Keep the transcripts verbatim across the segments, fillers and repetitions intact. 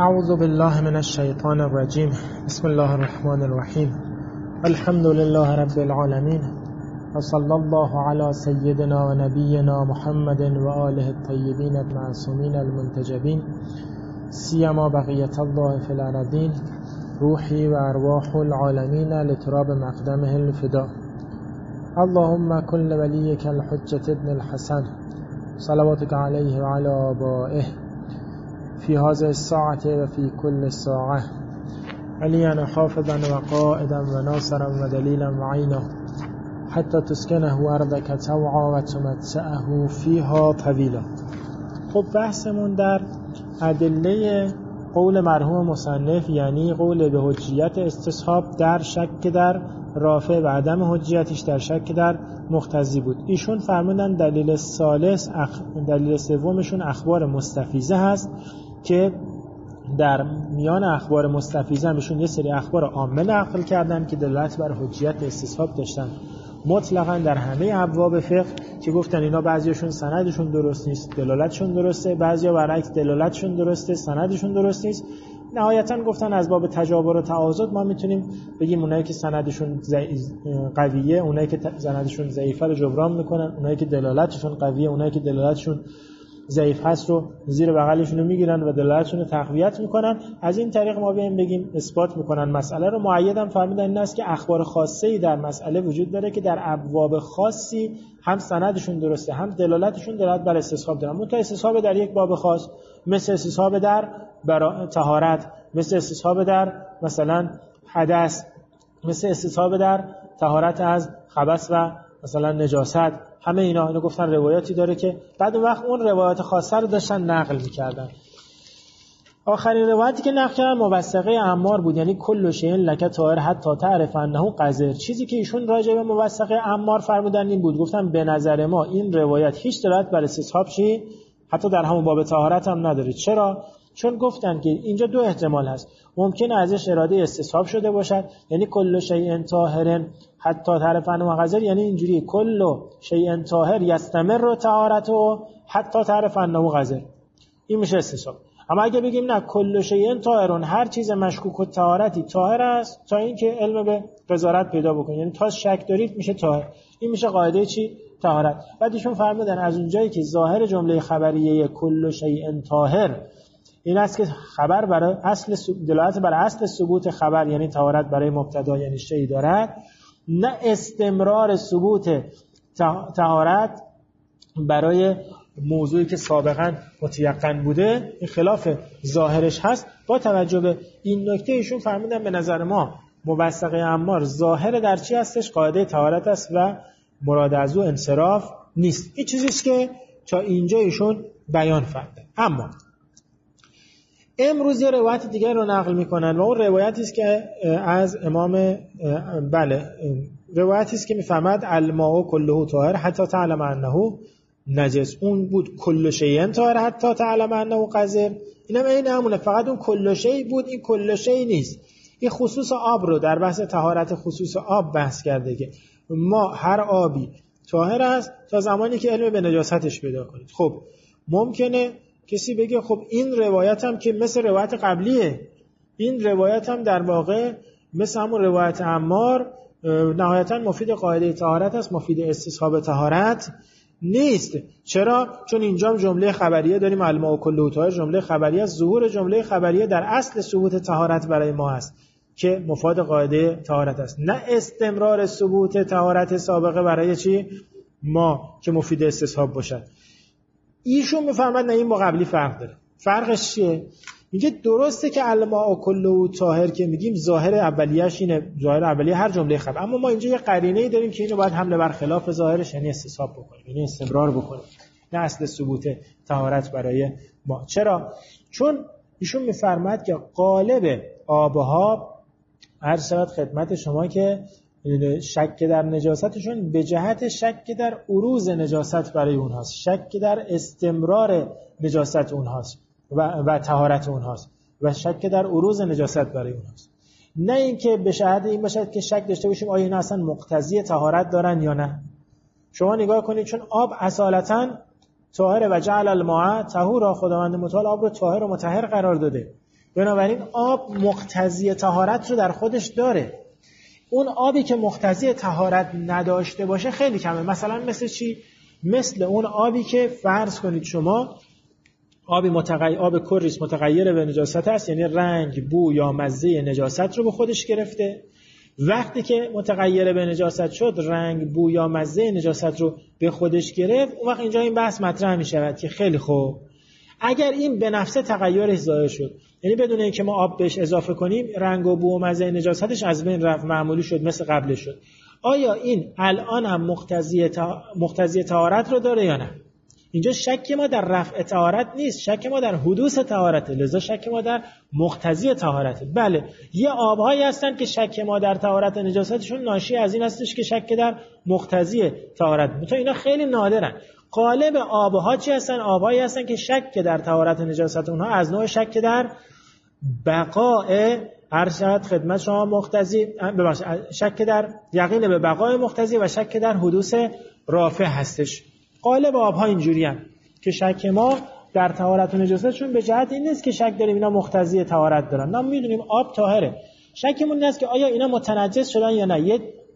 اعوذ بالله من الشیطان الرجیم. بسم الله الرحمن الرحیم. الحمد لله رب العالمین و صلی الله علی سیدنا و نبینا محمد و آله الطیبین المعصومین المنتجبین سیما بقیت الله فی الارضین روحی و ارواح العالمین لتراب مقدمه الفدا. اللهم كل وليك الحجة ابن الحسن صلواتك عليه وعلى آبائه في هذه الساعة وفي كل ساعة عليا حافظا وقائدا وناصرا ودليلا وعينا حتى تسكنه أرضك طوعا وتمتعه فيها طويلا. خب بحثمون در ادله قول مرحوم مصنف، یعنی قول به حجیت استصحاب در شک در رافع و عدم حجیتش در شک در مقتضی بود. ایشون فرمودن دلیل ثالث اخ... دلیل سومشون اخبار مستفیضه هست که در میان اخبار مستفیضه همشون یه سری اخبار عامه نقل کردن که دلالت بر حجیت استصحاب داشتن مطلقاً در همه ابواب فقه، که گفتن اینا بعضیشون سندشون درست نیست دلالتشون درسته، بعضیا برعکس دلالتشون درسته سندشون درست نیست. نهایتاً گفتن از باب تجابر و تعاضد ما میتونیم بگیم اونایی که سندشون قویه اونایی که سندشون ضعیفه رو جبران میکنن، اونایی که دلالتشون قویه اونایی که دلالتشون ضعیف هست رو زیر بغلشون رو میگیرن و دلالتشون رو تقویت میکنن. از این طریق ما بیایم بگیم اثبات میکنن مسئله رو. مؤیدم فرمودن این است که اخبار خاصه‌ای در مسئله وجود داره که در ابواب خاصی هم سندشون درسته هم دلالتشون دلالت بر استصحاب دارن. منتها استصحاب در یک باب خاص، مثل استصحاب در برا... طهارت، مثل استصحاب در مثلا حدث، مثل استصحاب در طهارت از خبث و مثلا نجاست، همه اینا اینو گفتن روایاتی داره که بعد اون وقت اون روایات خاصه رو داشتن نقل میکردن. آخرین روایتی که نقل کردن موثقه عمار بود، یعنی کل شیء لک طاهر حتی تعرف انه قذر. چیزی که ایشون راجع به موثقه عمار فرمودن این بود، گفتن به نظر ما این روایت هیچ دلالت بر استصحاب چی حتی در همون باب طهارت هم نداره. چرا؟ چون گفتن که اینجا دو احتمال هست. ممکنه ازش اراده استصحاب شده باشد، یعنی کل شیء طاهر حتی تعرف انه قذر، یعنی اینجوری کل شیء طاهر یستمر طهارته حتی تعرف انه قذر، این میشه استصحاب. اما اگه بگیم نه کل شیء طاهر، هر چیز مشکوک و طهارتی طاهر است تا اینکه علم به قذارت پیدا بکنه، یعنی تا شک دارید میشه طاهر، این میشه قاعده چی؟ طهارت. بعد ایشون فرمودن از اونجایی که ظاهر جمله خبریه کل شیء طاهر این است که خبر برای اصل دلالت بر اصل ثبوت خبر یعنی طهارت برای مبتدا یعنی شیء دارد، نه استمرار ثبوت طهارت برای موضوعی که سابقا متیقن بوده، این خلاف ظاهرش هست. با توجه به این نکته ایشون فرمودن به نظر ما موثقه عمار ظاهر در چی هستش؟ قاعده طهارت است و مراد از او انصراف نیست. این چیزیست که تا اینجا ایشون بیان فرمودن. اما امروز یه روایت دیگر رو نقل میکنن و اون روایتی است که از امام بله روایتی است که میفهمد الماء كله طاهر حتی تعلم انه نجس. اون بود کل شیء طاهر حتی تعلم انه قذر، اینم این همونه، فقط اون کل شیء بود، این کل شیء نیست. این خصوص آب رو در بحث طهارت خصوص آب بحث کرده که ما هر آبی طاهر است تا زمانی که علم به نجاستش پیدا کنید. خب ممکنه کسی بگه خب این روایت هم که مثل روایت قبلیه، این روایت هم در واقع مثل همون روایت عمار نهایتا مفید قاعده طهارت است، مفید استصحاب طهارت نیست. چرا؟ چون اینجا جمله خبریه داریم، الماء کله طاهر، جمله خبریه، ظهور جمله خبریه در اصل ثبوت طهارت برای ما است که مفاد قاعده طهارت است، نه استمرار ثبوت طهارت سابقه برای چی؟ ما که مفید استصحاب باشد. ایشون میفرماد نه این با قبلی فرق داره. فرقش چیه؟ میگه درسته که الماء کله طاهر که میگیم ظاهر اولیه‌اش اینه، ظاهر اولیه هر جمله خبر، اما ما اینجا یه قرینه‌ای داریم که اینو باید حمله بر خلاف ظاهرش یعنی استصحاب بکنیم، یعنی استمرار بکنیم، نه اصل ثبوت طهارت برای ما. چرا؟ چون ایشون میفرماد که غالب آبها عرض شود خدمت شما که شک در نجاستشون به جهت شک در عروض نجاست برای اونهاست، شک در استمرار نجاست اونهاست و و طهارت اونهاست و شک در عروض نجاست برای اونهاست، نه اینکه به شهادت این باشد که شک داشته باشیم آیا اینا اصلا مقتضی طهارت دارن یا نه. شما نگاه کنید چون آب اصالتاً طاهر و جعل الماء طهورا، خداوند متعال آب رو طاهر و مطهر قرار داده. بنابراین آب مقتضی طهارت رو در خودش داره. اون آبی که مقتضی طهارت نداشته باشه خیلی کمه. مثلا مثل چی؟ مثل اون آبی که فرض کنید شما آبی متغیر آب کریس متغیر به نجاست است، یعنی رنگ، بو یا مزه نجاست رو به خودش گرفته. وقتی که متغیر به نجاست شد، رنگ، بو یا مزه نجاست رو به خودش گرفت، اون وقت اینجا این بحث مطرح می شود که خیلی خوب، اگر این به نفسه تغییرش ظاهر شد، یعنی بدون اینکه ما آب بهش اضافه کنیم، رنگ و بو و مزه نجاستش از بین رفت، معمولی شد، مثل قبل شد، آیا این الان هم مقتضی تا... مقتضی طهارت رو داره یا نه؟ اینجا شک ما در رفع طهارت نیست، شک ما در حدوث طهارته، لذا شک ما در مقتضی طهارته. بله، یه آبهایی هستن که شک ما در طهارت نجاستشون ناشی از این هستش که شک در مقتضی طهارت. مثلا اینا خیلی نادرن. غالب آبها چی هستن؟ آبهایی هستن که شک در طهارت نجاست اونها از نوع شک در بقاء ارشد خدمت شما مقتضی، ببخشید، شک در یقین به بقای مقتضی و شک در حدوث رافع هستش. غالب آبها اینجوری هم که شک ما در طهارت و نجاستشون به جهت این نیست که شک داریم اینا مقتضی طهارت دارن، ما میدونیم آب طاهره. شکمون این است که آیا اینا متنجس شدن یا نه، یه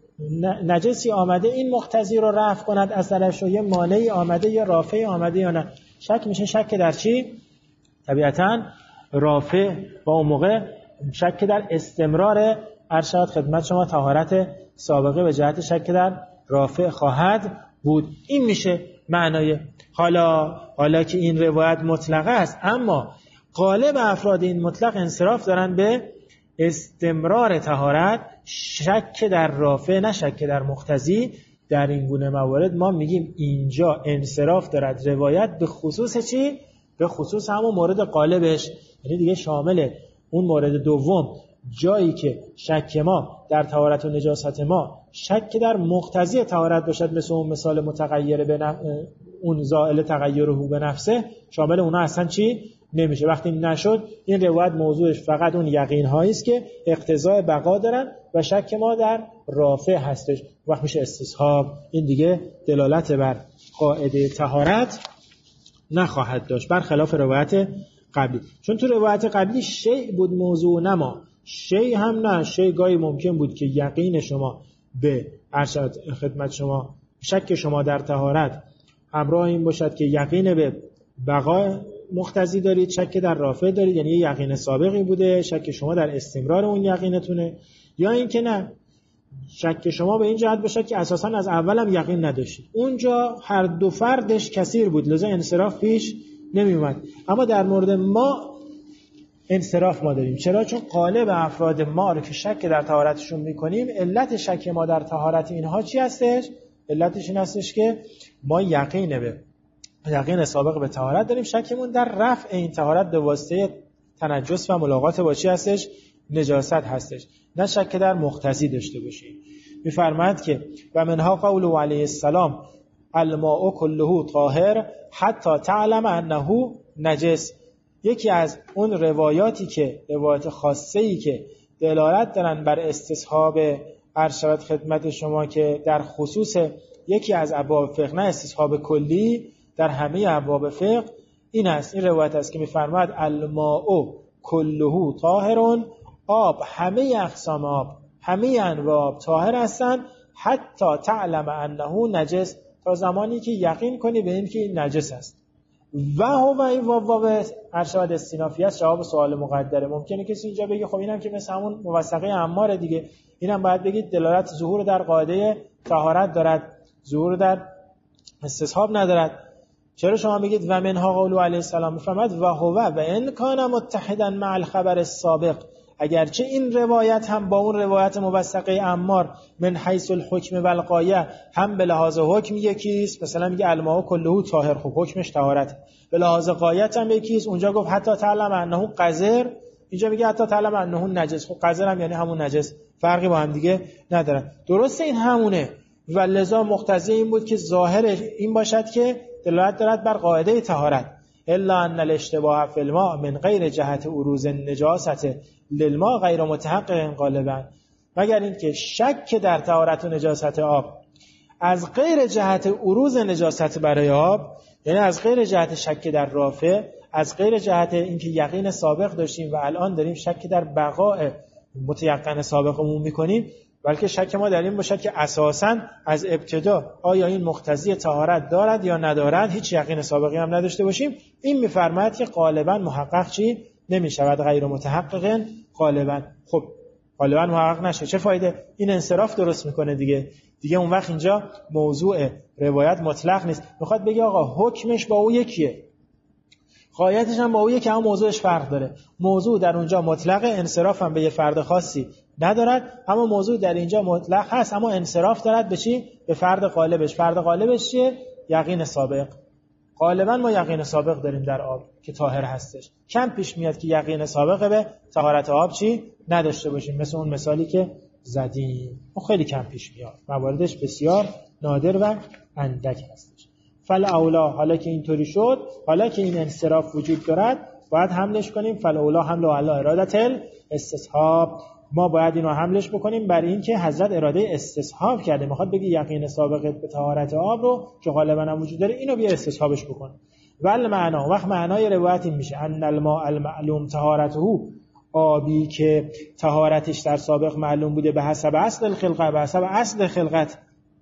نجسی آمده این مقتضی رو رفع کند از درش، و یه مانعی آمده یا رافعی آمده یا نه. شک میشه شک در چی؟ طبیعتاً رافع. با اون موقع شک در استمرار ارشد خدمت شما طهارت سابقه به جهت شک در رافع خواهد بود. این میشه معنای. حالا حالا که این روایت مطلقه است، اما غالب افراد این مطلق انصراف دارن به استمرار طهارت، شک در رافع نه شک در مقتضی. در این گونه موارد ما میگیم اینجا انصراف دارد روایت به خصوص چی؟ به خصوص همون مورد غالبش، یعنی دیگه شامل اون مورد دوم، جایی که شک ما در طهارت و نجاست ما شک در مقتضی طهارت باشد، مثل اون مثال متغیر به نف... اون زائل تغیره به نفسه، شامل اونا اصلا چی نمیشه. وقتی نشد، این روایت موضوعش فقط اون یقین هایی است که اقتضای بقا دارن و شک ما در رافع هستش، وقت میشه استصحاب. این دیگه دلالت بر قاعده طهارت نخواهد داشت، برخلاف روایت قبلی. چون تو روایت قبلی شیء بود موضوع نما، شیء هم نه، شیء گاهی ممکن بود که یقین شما به ارشد خدمت شما، شک شما در طهارت همراه این باشد که یقین به بقا مقتضی دارید، شک در رافع دارید، یعنی یقین سابقی بوده، شک شما در استمرار اون یقینتونه، یا این که نه، شک شما به این جهت باشد که اساساً از اول هم یقین نداشتید. اونجا هر دو فردش کثیر بود، لذا انصراف پیش نمی اومد. اما در مورد ما انصراف ما داریم. چرا؟ چون غالب افراد ما رو که شک در طهارتشون میکنیم، علت شک ما در طهارت اینها چی هستش؟ علتش این هستش که ما یقین به یقین سابق به طهارت داریم، شکمون در رفع این طهارت به واسطه تنجس و ملاقات با چی هستش؟ نجاست هستش، نه شک در مقتضی داشته باشیم. میفرماید که و منها قول علیه السلام الماء كله طاهر حتی تعلم انه نجس. یکی از اون روایاتی که روایات خاصه‌ای که دلالت دارن بر استصحاب ارشد خدمت شما که در خصوص یکی از ابواب فقه، نه استصحاب کلی در همه ابواب فقه، این است. این روایت است که میفرماید الماء كله طاهر، آب، همه اقسام آب، همه انواع آب طاهر هستند حتی تعلم انه نجس، تا زمانی که یقین کنی به این که این نجس است. و هو این واو ارشاد استینافی است، جواب سوال مقدره. ممکنه کسی اینجا بگه خب اینم که مثل همون موثقه عمار دیگه، اینم باید بگید دلالت ظهور در قاعده طهارت دارد، ظهور در استصحاب ندارد. چرا شما بگید و منها قول علیه السلام؟ میفرماید و هو و ان کان متحدا مع الخبر السابق، اگرچه این روایت هم با اون روایت موثقه عمار من حیث الحکم و الغایه هم به لحاظ حکم یکیست، مثلا میگه الماء كله طاهر، خب حکمش طهارت، به لحاظ غایت هم یکیست. اونجا گفت حتی تعلم انه قذر، اینجا میگه حتی تعلم انه نجس، خب قذر هم یعنی همون نجس، فرقی با هم دیگه ندارن. درسته این همونه، و لذا مقتضی این بود که ظاهر این باشد که دلالت دارد بر قاعده طهارت. الا ان الاشتباه فی الماء من غیر جهت اروز النجاست للماء غیر متحقق غالبا، مگر این که شک در طهارت و نجاست آب از غیر جهت اروز نجاست برای آب، یعنی از غیر جهت شک در رافع، از غیر جهت اینکه یقین سابق داشتیم و الان داریم شک در بقاء متیقن سابقمون میکنیم، بلکه شک ما در این باشد که اساساً از ابتدا آیا این مقتضی طهارت دارد یا ندارد، هیچ یقین سابقی هم نداشته باشیم. این میفرماید که غالباً محقق چی نمیشود، غیر متحقق غالباً. خب غالباً محقق نشه چه فایده؟ این انصراف درست میکنه دیگه. دیگه اون وقت اینجا موضوع روایت مطلق نیست، میخواد بگه آقا حکمش با او یکیه، غایتش هم با او یکی، اما موضوعش فرق داره. موضوع در اونجا مطلق، انصراف هم به یه فرد خاصی ندارد، اما موضوع در اینجا مطلق هست اما انصراف دارد به چی؟ به فرد غالبش. فرد غالبش چیه؟ یقین سابق. غالبا ما یقین سابق داریم در آب که طاهر هستش. کم پیش میاد که یقین سابق به طهارت آب چی نداشته باشیم، مثل اون مثالی که زدیم. اون خیلی کم پیش میاد، مواردش بسیار نادر و اندک هستش. فالاولا، حالا که اینطوری شد، حالا که این انصراف وجود دارد، باید حملش کنیم. فالاولا حمل علی ارادت الاستصحاب، ما باید اینو حملش بکنیم برای این که حضرت اراده استصحاب کرده، میخواد بگی یقین سابق به طهارت آب رو که غالبا هم وجود داره، اینو بیا استصحابش بکن. ول معنا، وقت معنای روایت این میشه ان الماء المعلوم طهارته، آبی که طهارتش در سابق معلوم بوده به حسب اصل الخلقه، به حسب اصل خلقت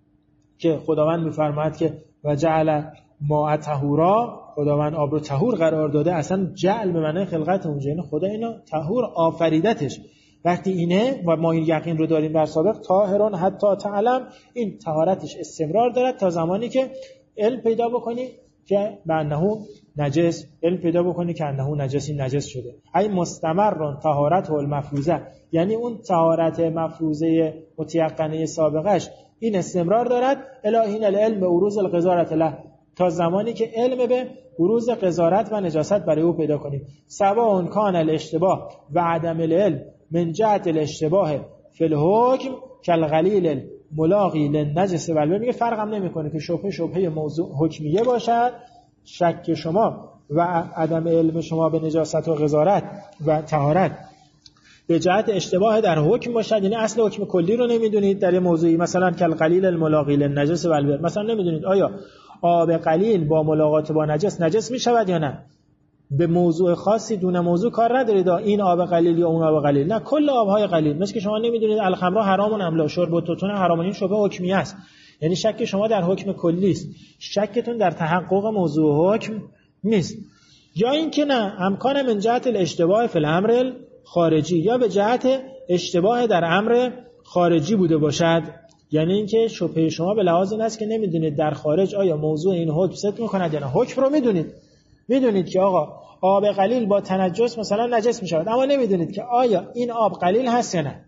که خداوند میفرماید که و جعل ماء طهورا، خداوند آب رو طهور قرار داده. اصلا جعل به معنی خلقت اونجا، یعنی خدا اینو طهور آفریدتش. وقتی اینه و ما این یقین رو داریم در سابق، طاهرون حتی تعلم، این طهارتش استمرار دارد تا زمانی که علم پیدا بکنی که انه نجس، علم پیدا بکنی که انه نجس، این نجس شده. ای مستمرون طهارت المفروزه، یعنی اون طهارت مفروزه متیقنه سابقش این استمرار دارد. الهین العلم به عروض القذارت له، تا زمانی که علم به عروض قذارت و نجاست برای او پیدا کنیم. سواء کان الاشتباه و عدم العلم من جهت الاشتباه فی الحکم کالغلیل الملاقی للنجس والبه، میگه فرق هم نمیکنه که شبهه شبهه موضوع حکمیه باشد، شک شما و عدم علم شما به نجاست و قذارت و طهارت به جهت اشتباه در حکم باشد، یعنی اصل حکم کلی رو نمیدونید در موضوعی، مثلا کالغلیل الملاقی للنجس والبه، مثلا نمیدونید آیا آب قلیل با ملاقات با نجس نجس میشود یا نه. به موضوع خاصی دونه موضوع کار ندارید، این آب قلیل یا اون آب قلیل، نه کل آبهای قلیل. مثل که شما نمیدونید الخمر حرام ام لا، شرب و توتون حرام، این شبهه حکمی است، یعنی شک شما در حکم کلی است، شکتون در تحقق موضوع حکم نیست. یا اینکه نه امکان من جهت الاشتباه فی الامر خارجی، یا به جهت اشتباه در امر خارجی بوده باشد، یعنی اینکه شبهه شما به لحاظ این است که نمیدونید در خارج آیا موضوع این حکم صدق میکند یا نه. حکم رو میدونید، میدونید که آقا آب قلیل با تنجس مثلا نجس میشود، اما نمیدونید که آیا این آب قلیل هست یا نه.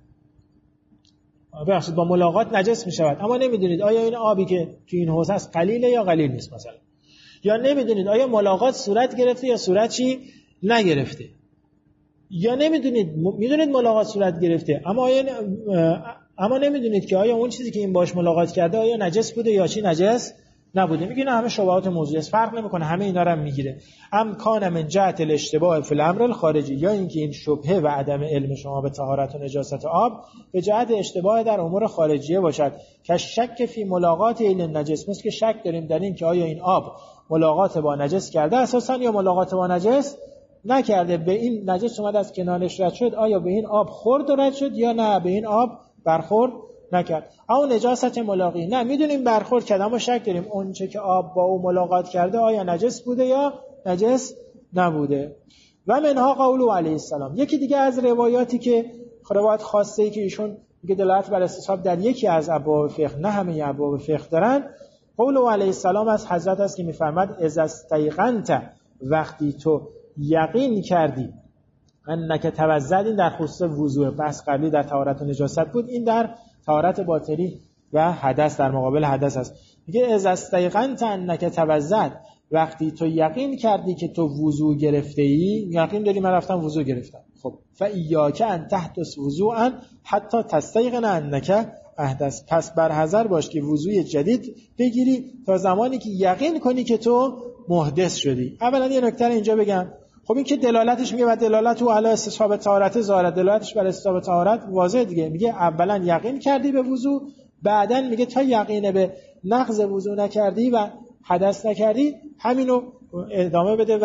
ببخشید با ملاقات نجس میشود، اما نمیدونید آیا این آبی که تو این حوض هست قلیله یا قلیل نیست مثلا. یا نمیدونید آیا ملاقات صورت گرفته یا صورت چی نگرفته. یا نمیدونید، میدونید ملاقات صورت گرفته، اما آیا اما نمیدونید که آیا اون چیزی که این باش ملاقات کرده آیا نجس بوده یا چی نجس نبوده. میگه نه، همه شبهات موضوعی است، فرق نمیکنه، همه اینا رو هم میگیره. امکان من جهت الاشتباه فی الامر الخارجی، یا اینکه این شبهه و عدم علم شما به طهارت و نجاست آب به جهت اشتباه در امور خارجیه باشد، که شک فی ملاقات این نجس، مثل که شک داریم در این که آیا این آب ملاقات با نجس کرده اساسا یا ملاقات با نجس نکرده. به این نجس اومد از کنارش رد شد، آیا به این آب خورد و رد شد یا نه به این آب برخورد نکرد. اما نجاست ملاقی نه، میدونیم برخورد کرد، اما شک داریم اون چه که آب با او ملاقات کرده آیا نجس بوده یا نجس نبوده. و منها قوله علیه السلام، یکی دیگه از روایاتی که روایت خاصه ای که ایشون میگه دلالت بر استصحاب در یکی از ابواب فقه، نه همه ابواب فقه دارن، قوله علیه السلام از حضرت است که میفرماد اذا استیقنت، وقتی تو یقین کردی، انک توضأ، این در خصوص وضوء، بحث قبلی در طهارت و نجاست بود، این در طهارت باطنی و حدث در مقابل حدث است. میگه اذا استیقنت انک توضأ، وقتی تو یقین کردی که تو وضو گرفته ای، یقین داری من رفتم وضو گرفتم، خب فایاک ان تحدث وضوءا حتی تستیقن انک احدث، پس برحذر باش که وضوی جدید بگیری تا زمانی که یقین کنی که تو محدث شدی. اولا یه نکته اینجا بگم، خب این که دلالتش میگه و دلالت او علی استصحاب طهارت ظاهر، دلالتش بر استصحاب طهارت واضحه دیگه. میگه اولا یقین کردی به وضو، بعدن میگه تا یقین به نقض وضو نکردی و حدث نکردی، همینو ادامه بده و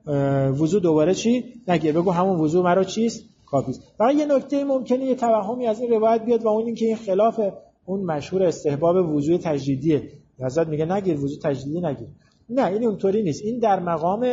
وضو دوباره چی نگیر، بگو همون وضو مرا چیست کافیست. فقط یه نکته ممکنه یه توهمی از این روایت بیاد و اون این که این خلاف اون مشهور استحباب وضو تجدیدیه. حضرت میگه نگیر وضو تجدیدی نگیر. نه این اونطوری نیست. این در مقام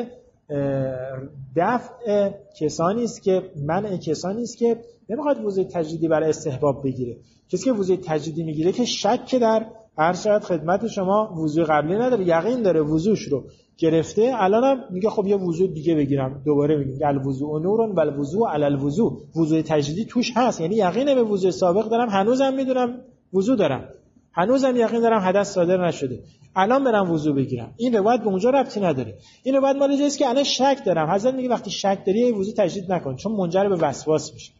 دفع کسانی است که منع کسانی است که نمیخواد وضو تجدیدی برای استحباب بگیره. کسی که وضو تجدیدی میگیره که شک در هر شاید خدمت شما وضو قبلی نداره، یقین داره وضوش رو گرفته، الانم میگه خب یه وضو دیگه بگیرم. دوباره میگه الوضو نورون بل وضو علی الوضو، وضو تجدیدی توش هست، یعنی یقین به وضو سابق دارم، هنوزم میدونم وضو دارم، هنوزم یقین دارم حدث صادر نشده، الان برم وضو بگیرم. این روایت به اونجا ربطی نداره. این روایت مال جایی است که الان شک دارم. حضرت میگه وقتی شک داری وضو تجدید نکن، چون منجر به وسواس میشه.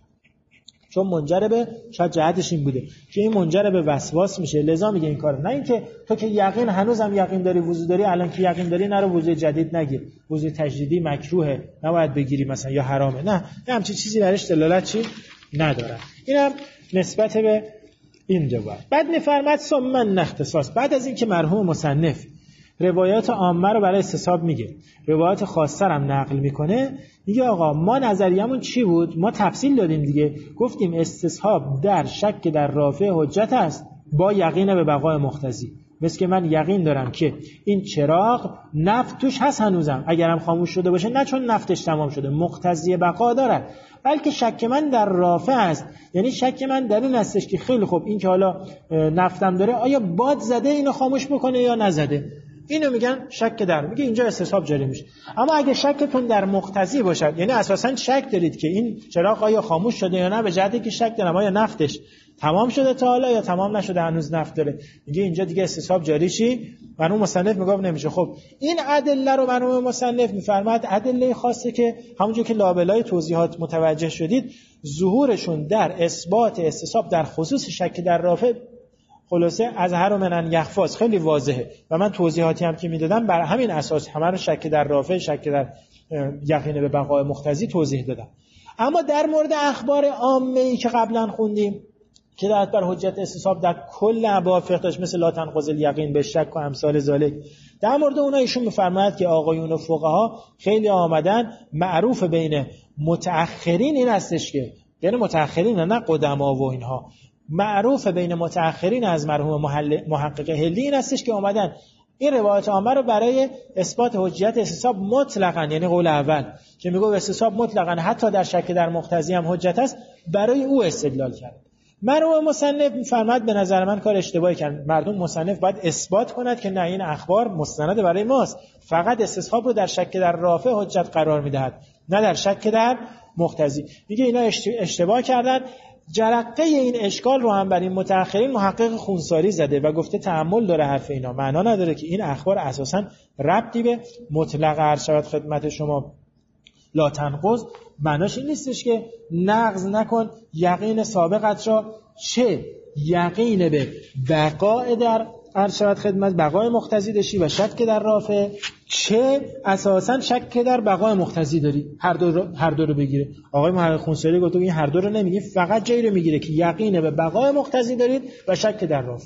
چون منجر به شاید جهتش این بوده که این منجر به وسواس میشه، لذا میگه این کارو. نه اینکه تو که یقین هنوزم یقین داری وضو داری، الان که یقین داری نرو وضو جدید نگیر، وضو تجدیدی مکروهه نباید بگیری مثلا یا حرامه. نه همچین چیزی درش دلالت چی نداره. اینم نسبت به این روایت. بعد میفرماد ثم نختصاص، بعد از اینکه مرحوم مصنف روایات عامه رو برای استصحاب میگه، روایات خاصه هم نقل میکنه، میگه آقا ما نظریمون چی بود؟ ما تفصیل دادیم دیگه، گفتیم استصحاب در شک در رافع حجت است با یقین به بقای مقتضی. مثل که من یقین دارم که این چراغ نفت توش هست هنوزم، اگرم خاموش شده باشه نه چون نفتش تمام شده مقتضی بقا دارد، بلکه شک من در رافع است، یعنی شک من در این هستش که خیلی خوب این که حالا نفتم داره آیا باد زده اینو خاموش بکنه یا نزده، اینو میگن شک در، میگه اینجا استصحاب جاری میشه. اما اگه شکتون در مقتضی باشد، یعنی اساسا شک دارید که این چراغ آیا خاموش شده یا نه، به جهتی که شک دارم آیا نفتش تمام شده تا حالا یا تمام نشده هنوز نفت داره، میگه اینجا دیگه استصحاب جاری چی؟ مرحوم مصنف میگه نمیشه. خب این ادله رو مرحوم مصنف میفرماد ادله خاصه که همونجوری که لابلای توضیحات متوجه شدید ظهورشون در اثبات استصحاب در خصوص شک در رافع خلاصه از هر منن یخفاز خیلی واضحه و من توضیحاتی هم که میدادم بر همین اساس همه رو شک در رافع شک در یقین به بقای مقتضی توضیح دادم. اما در مورد اخبار عامه‌ای که قبلا خوندیم که دعوت بر حجت استصحاب در کل ابواب فقه داشت، مثل لا تنقض الیقین به شک و امثال ذالک، در مورد اونها ایشون میفرماید که آقایون فقها خیلی آمدن معروف بین متأخرین این هستش که یعنی متأخرین نه قدما و اینها، معروف بین متأخرین از مرحوم محقق هلی این هستش که آمدن این روایت عامه رو برای اثبات حجت استصحاب مطلقاً، یعنی قول اول که میگه استصحاب مطلقاً حتی در شک در مقتضی هم حجت است، برای او استدلال کرد. مرحوم مصنف میفرماد به نظر من کار اشتباهی کرد. مردم مصنف باید اثبات کند که نه این اخبار مستند برای ماست، فقط استصحاب رو در شک در رافع حجت قرار میدهد نه در شک در مقتضی. میگه اینا اشتباه کردن. جرقه این اشکال رو هم بر این متأخرین محقق خونساری زده و گفته تأمل داره حرف اینا، معنا نداره که این اخبار اساساً ربطی به مطلق عرض شود خدمت شما لا تنقض، معناش این نیستش که نقض نکن یقین سابقت را، چه یقین به بقای در عرض شود خدمت بقای مقتضی داشتی و شک در رافع، چه اساساً شک در بقای مقتضی داری، هر دو رو هر دو رو بگیره. آقای محقق خونساری گفت این هر دو رو نمیگه، فقط جایی رو میگیره که یقین به بقای مقتضی دارید و شک در رافع.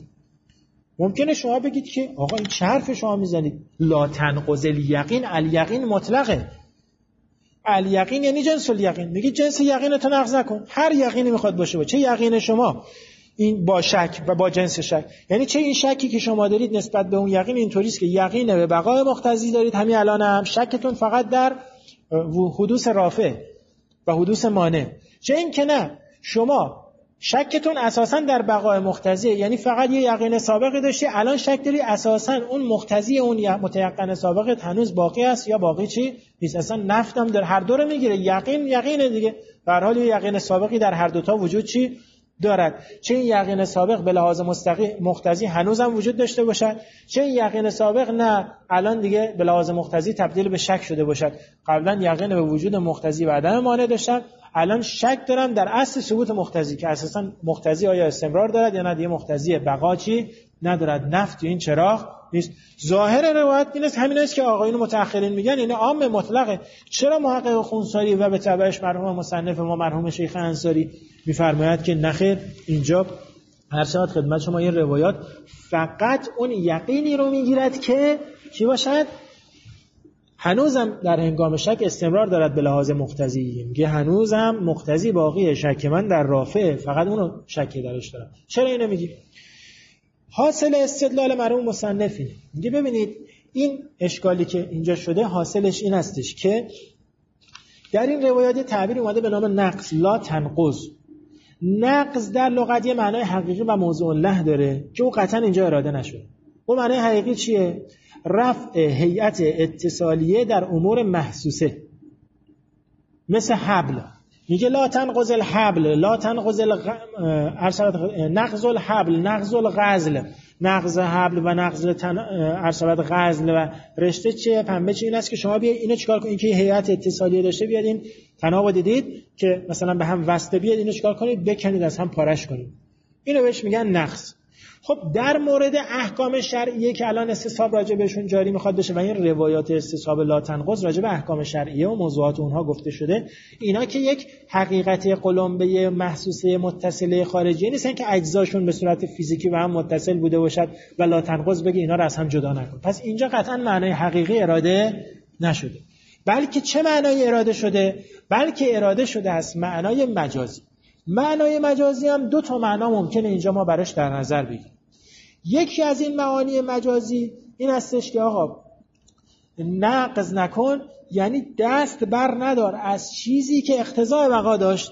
ممکنه شما بگید که آقا این چه حرف شما میزنید؟ لا تنقض الیقین، الیقین مطلقه. الیقین یعنی جنس الیقین، میگه جنس یقین تو نقض نکن، هر یقینی میخواد باشه. چه یقین شما این با شک و با جنس شک، یعنی چه این شکی که شما دارید نسبت به اون یقین اینطوری است که یقین به بقای مقتضی دارید، همین الان هم شکتون فقط در حدوث رافع و حدوث مانع، چه این که نه شما شکتون اساساً در بقای مقتضی، یعنی فقط یه یقین سابقی داشتی الان شک داری اساساً اون مقتضی اون متيقن سابقت هنوز باقی است یا باقی چی نیست، اصلا نفتم در هر دو رو میگیره. یقین یقینه دیگه، به هر حال یه یقین سابقی در هر دو تا وجود چی دارد، چه این یقین سابق به لحاظ مستقیم مقتضی هنوزم وجود داشته باشد، چه این یقین سابق نه الان دیگه به لحاظ مقتضی تبدیل به شک شده باشد. قبلا یقین به وجود مقتضی و عدم مانع داشتم، الان شک دارم در اصل ثبوت مقتضی که اساسا مقتضی آیا استمرار دارد یا نه، دیگه مقتضی بقا چی ندارد، نفت این چراغ نیست. ظاهر روایت این است، همین است که آقایون متأخرین میگن این عام مطلقه. چرا محقق خونساری و به تبعش مرحوم مصنف ما مرحوم شیخ انصاری میفرماید که نخیر، اینجا هر چقدر خدمت شما این روایات فقط اون یقینی رو میگیرد که چی باشد؟ هنوزم در هنگام شک استمرار دارد به لحاظ مقتضی. میگه هنوزم مقتضی باقیه، شک من در رافع، فقط اونو شکی درش دارم. چرا اینو میگی؟ حاصل استدلال مرحوم مصنف اینه. میگه ببینید این اشکالی که اینجا شده حاصلش این هستش که در این روایات تعبیر اومده به نام نقض، لا تنقض. نقض در لغت یه معنای حقیقی و موضوع له داره که او قطعا اینجا اراده نشده. اون معنای حقیقی چیه؟ رفع هیئت اتصالیه در امور محسوسه، مثل حبل. میگه لا تنقض الحبل، لا تنقض الغ... نقض الحبل، نقض الغزل. نقض حبل و نقض تن... ارشبت غزل و رشته چه پنبه چه این است که شما بیاید اینو چیکار کنید، این که هیئت اتصالیه داشته بیاد این تناب دیدید که مثلا به هم وصله، بیاد اینو چیکار کنید، بکنید از هم پارش کنید. اینو بهش میگن نقض. خب در مورد احکام شرعیه که الان استصحاب راجع بهشون جاری میخواد بشه و این روایات استصحاب لا تنقض راجع به احکام شرعیه و موضوعات اونها گفته شده، اینا که یک حقیقت قلمبه محسوسه متصله خارجی نیستن که اجزاشون به صورت فیزیکی و هم متصل بوده باشد و لا تنقض بگه اینا رو از هم جدا نکن. پس اینجا قطعا معنای حقیقی اراده نشده، بلکه چه معنای اراده شده؟ بلکه اراده شده است معنای مجازی. معنای مجازی هم دو تا معنا ممکنه اینجا ما براش در نظر بگیریم. یکی از این معانی مجازی این هستش که آقا نقض نکن یعنی دست بر ندار از چیزی که اقتضای بقا داشت.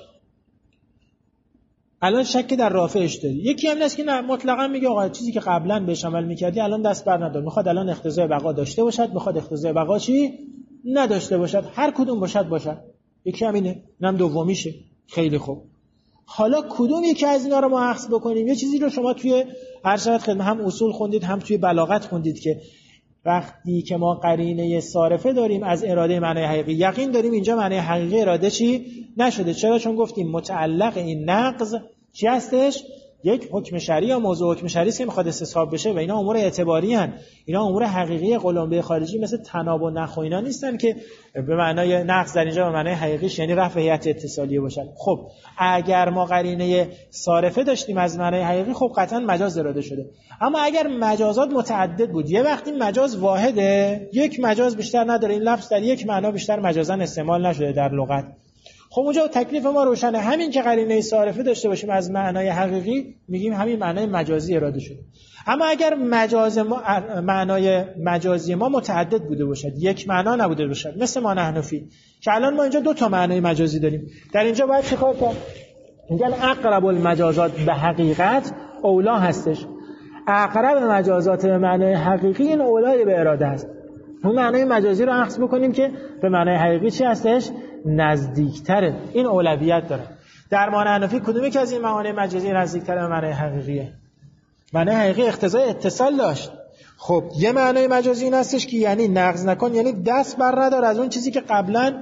الان شک در رافعش داری. یکی هم هست که نه مطلقاً میگه آقا چیزی که قبلا بهش عمل میکردی الان دست بر ندار، میخواد الان اقتضای بقا داشته باشد، میخواد اقتضای بقا چی نداشته باشد، هر کدوم باشد باشد. یکی هم اینه، اینم دومیشه. خیلی خوب، حالا کدوم یکی از اینا رو ما اخذ بکنیم؟ یه چیزی رو شما توی ارشد خدمت هم اصول خوندید هم توی بلاغت خوندید که وقتی که ما قرینه صارفه داریم از اراده معنای حقیقی، یقین داریم اینجا معنای حقیقی اراده چی نشده. چرا؟ چون گفتیم متعلق این نقض چی هستش؟ یک حکم شرعی یا موضوع حکم شرعی که میخواد استصحاب بشه و اینا امور اعتباری ان. اینا امور حقیقی قلمبه خارجی مثل تناب و نخ و اینا نیستن که به معنای نقض در اینجا به معنای حقیقیش یعنی رفع هیئت اتصالیه باشن. خب اگر ما قرینه صارفه داشتیم از معنای حقیقی، خب قطعا مجاز اراده شده. اما اگر مجازات متعدد بود، یه وقتی مجاز واحده، یک مجاز بیشتر نداره، این لفظ در یک معنا بیشتر مجازا استعمال نشده در لغت، خب اونجا تکلیف ما روشنه. همین که قرینه صارفه داشته باشیم از معنای حقیقی، میگیم همین معنای مجازی اراده شده. اما اگر مجاز ما معنای مجازی ما متعدد بوده باشد، یک معنا نبوده باشد، مثل ما نحن فی که الان ما اینجا دو تا معنای مجازی داریم، در اینجا باید چیکار کنیم؟ میگن اقرب المجازات به حقیقت اولا هستش. اقرب مجازات به معنای حقیقی این اولای به اراده هست. اون معنای مجازی رو اخذ بکنیم که به معنای حقیقی چی هستش؟ نزدیکتره. این اولویت داره. در معنای حنفی کدومی که از این معانی مجازی نزدیکتره به معنای حقیقیه؟ معنای حقیقی اقتضای اتصال داشت. خب یه معنای مجازی این هستش که یعنی نقض نکن، یعنی دست بر ندار از اون چیزی که قبلا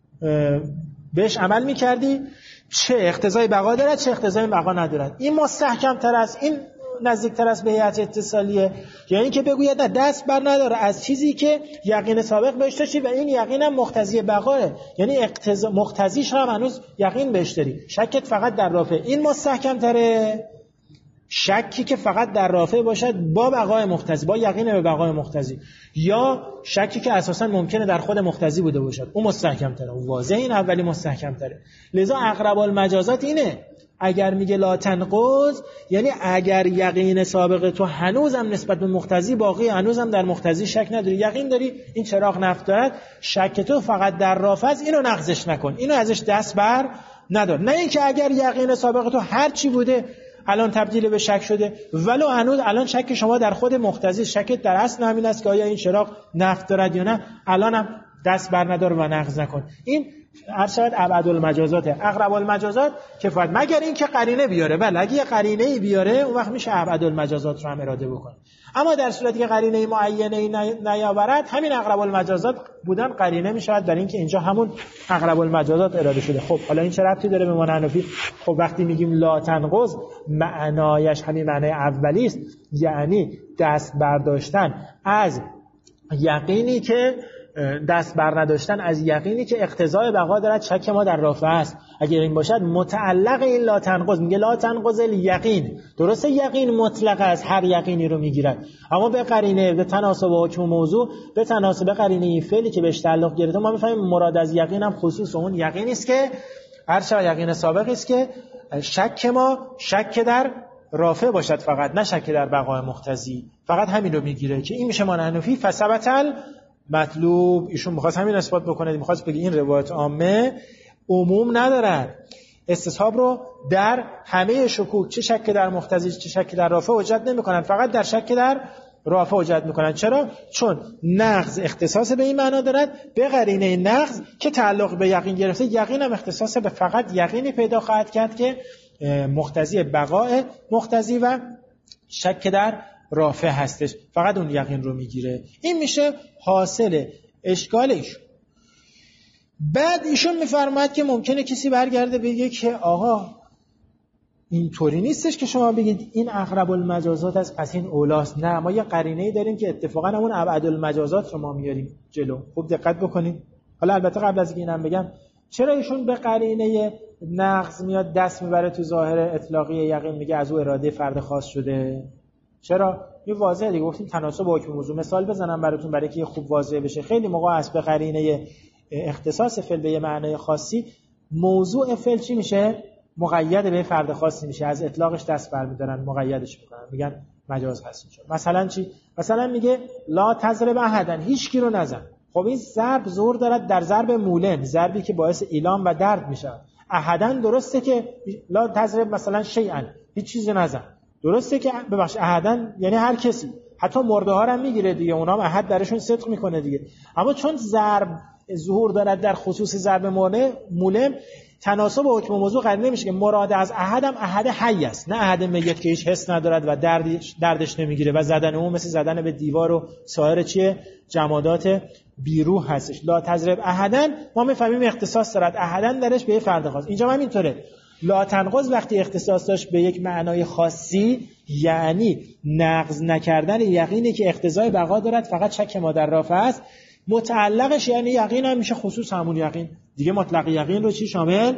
بهش عمل میکردی، چه اقتضای بقا دارد چه اقتضای بقا ندارد. این مستحکم تر است، این نزدیکتر است به هیئت اتصالیه، یعنی که بگوید دست بر نداره از چیزی که یقین سابق بهش داشتی و این یقین هم مقتضی بقاه، یعنی اقتضا مقتضیش هم هنوز یقین بهش داری، شکت فقط در رافع. این مستحکم تره شکی که فقط در رافع باشد با بقای مقتضی، با یقین به بقای مقتضی، یا شکی که اساسا ممکنه در خود مقتضی بوده باشد، اون مستحکم تره. واضح این اولی مستحکم تره. لذا اقرب المجازات اینه. اگر میگه لا تنقض یعنی اگر یقین سابق تو هنوزم نسبت به مقتضی باقی، هنوزم در مقتضی شک نداری، یقین داری این چراغ نفت دارد، شک تو فقط در رافع است، اینو نقضش نکن، اینو ازش دست بر ندار. نه اینکه اگر یقین سابق تو هر چی بوده الان تبدیل به شک شده، ولو هنوز الان شک شما در خود مقتضی، شک در اصل همین است که آیا این چراغ نفت دارد یا نه، الانم دست بر ندار و نقض نکن. این هر شاید ابعد المجازات، اقرب المجازات کفایت، مگر این که قرینه بیاره. بله اگه یه قرینه بیاره اون وقت میشه ابعد المجازات رو هم اراده بکنه. اما در صورتی که قرینه معینه نیاورد، همین اقرب المجازات بودن قرینه میشود برای اینکه اینجا همون اقرب المجازات اراده شده. خب حالا این چه ربطی داره به معنی حنفی؟ خب وقتی میگیم لا تنقض معنایش همین معنی اولی است، یعنی دست برداشتن از یقینی که دست بر نداشتن از یقینی که اقتضای بقا دارد شک ما در رافعه است. اگر این باشد متعلق این لا تنقض، میگه لا تنقض الیقین. درسته یقین مطلق از هر یقینی رو میگیرد، اما به قرینه، به تناسب حکم موضوع، به تناسب قرینه این فعلی که بهش تعلق گرفته ما میفهمیم مراد از یقین هم خصوص اون یقینی است که هر چه یقین سابقی است که شک ما شک در رافع باشد فقط، نه شک در بقای مقتضی. فقط همین رو میگیره که این میشه مانعنفی فثبت مطلوب. ایشون میخواست همین اثبات بکنه، میخواست بگه این روایت عامه عموم ندارد، استصحاب رو در همه شکوک، چه شک در مقتضی چه شک در رافع حجت نمیکنن، فقط در شک در رافع حجت میکنن. چرا؟ چون نقض اختصاص به این معنا دارد به قرینه نقض که تعلق به یقین گرفته. یقین هم اختصاص به فقط یقینی پیدا خواهد کرد که مقتضی بقای مقتضی و شک در رافع هستش، فقط اون یقین رو میگیره. این میشه حاصل اشکال ایشون. بعد ایشون میفرماید که ممکنه کسی برگرده بگه که آقا اینطوری نیستش که شما بگید این اقرب المجازات است پس این اولاست. نه، ما یه قرینه‌ای داریم که اتفاقا همون ابعد المجازات رو ما میاریم جلو. خوب دقت بکنید. حالا البته قبل از اینکه اینم بگم چرا ایشون به قرینه نقض میاد دست میبره تو ظاهر اطلاقی یقین، میگه از او اراده فرد خاص شده؟ چرا؟ این واضحه دیگه، گفتیم تناسب با حکم موضوع. مثال بزنم براتون برای که خوب واضح بشه. خیلی موقع است به قرینه اختصاص فعل به معنای خاصی موضوع فعل چی میشه؟ مقید به فرد خاصی میشه، از اطلاقش دست برمی‌دارن، مقیدش میکنن، میگن مجاز هست. مثلا چی؟ مثلا میگه لا تضرب احدا، هیچ کی رو نزن. خب این ضرب زور دارد در ضرب مولم، ضربی که باعث ایلام و درد میشه. احدا درسته که لا تضرب مثلا شیئا، هیچ چیزی نزن. درسته که ببخش احدا یعنی هر کسی، حتی مرده ها هم میگیره دیگه، اونا هم احد درشون صدق میکنه دیگه. اما چون ضرب ظهور دارد در خصوص ضرب مولم، تناسب حکم موضوع قرینه نمیشه که مراد از احد هم احد حی است، نه احد میت که هیچ حس ندارد و دردش دردش نمیگیره و زدن اون مثل زدن به دیوار و سایر چیه جمادات بیروح هستش. لا تضرب احدن ما میفهمیم اختصاص دارد احدن درش به یه فرد خاص. اینجا هم اینطوره. لا تنقض وقتی اختصاص داشت به یک معنای خاصی یعنی نقض نکردن یقینی که اقتضای بقا دارد فقط شک ما در رافع است. متعلقش یعنی یقین هم میشه خصوص همون یقین دیگه، مطلق یقین رو چی شامل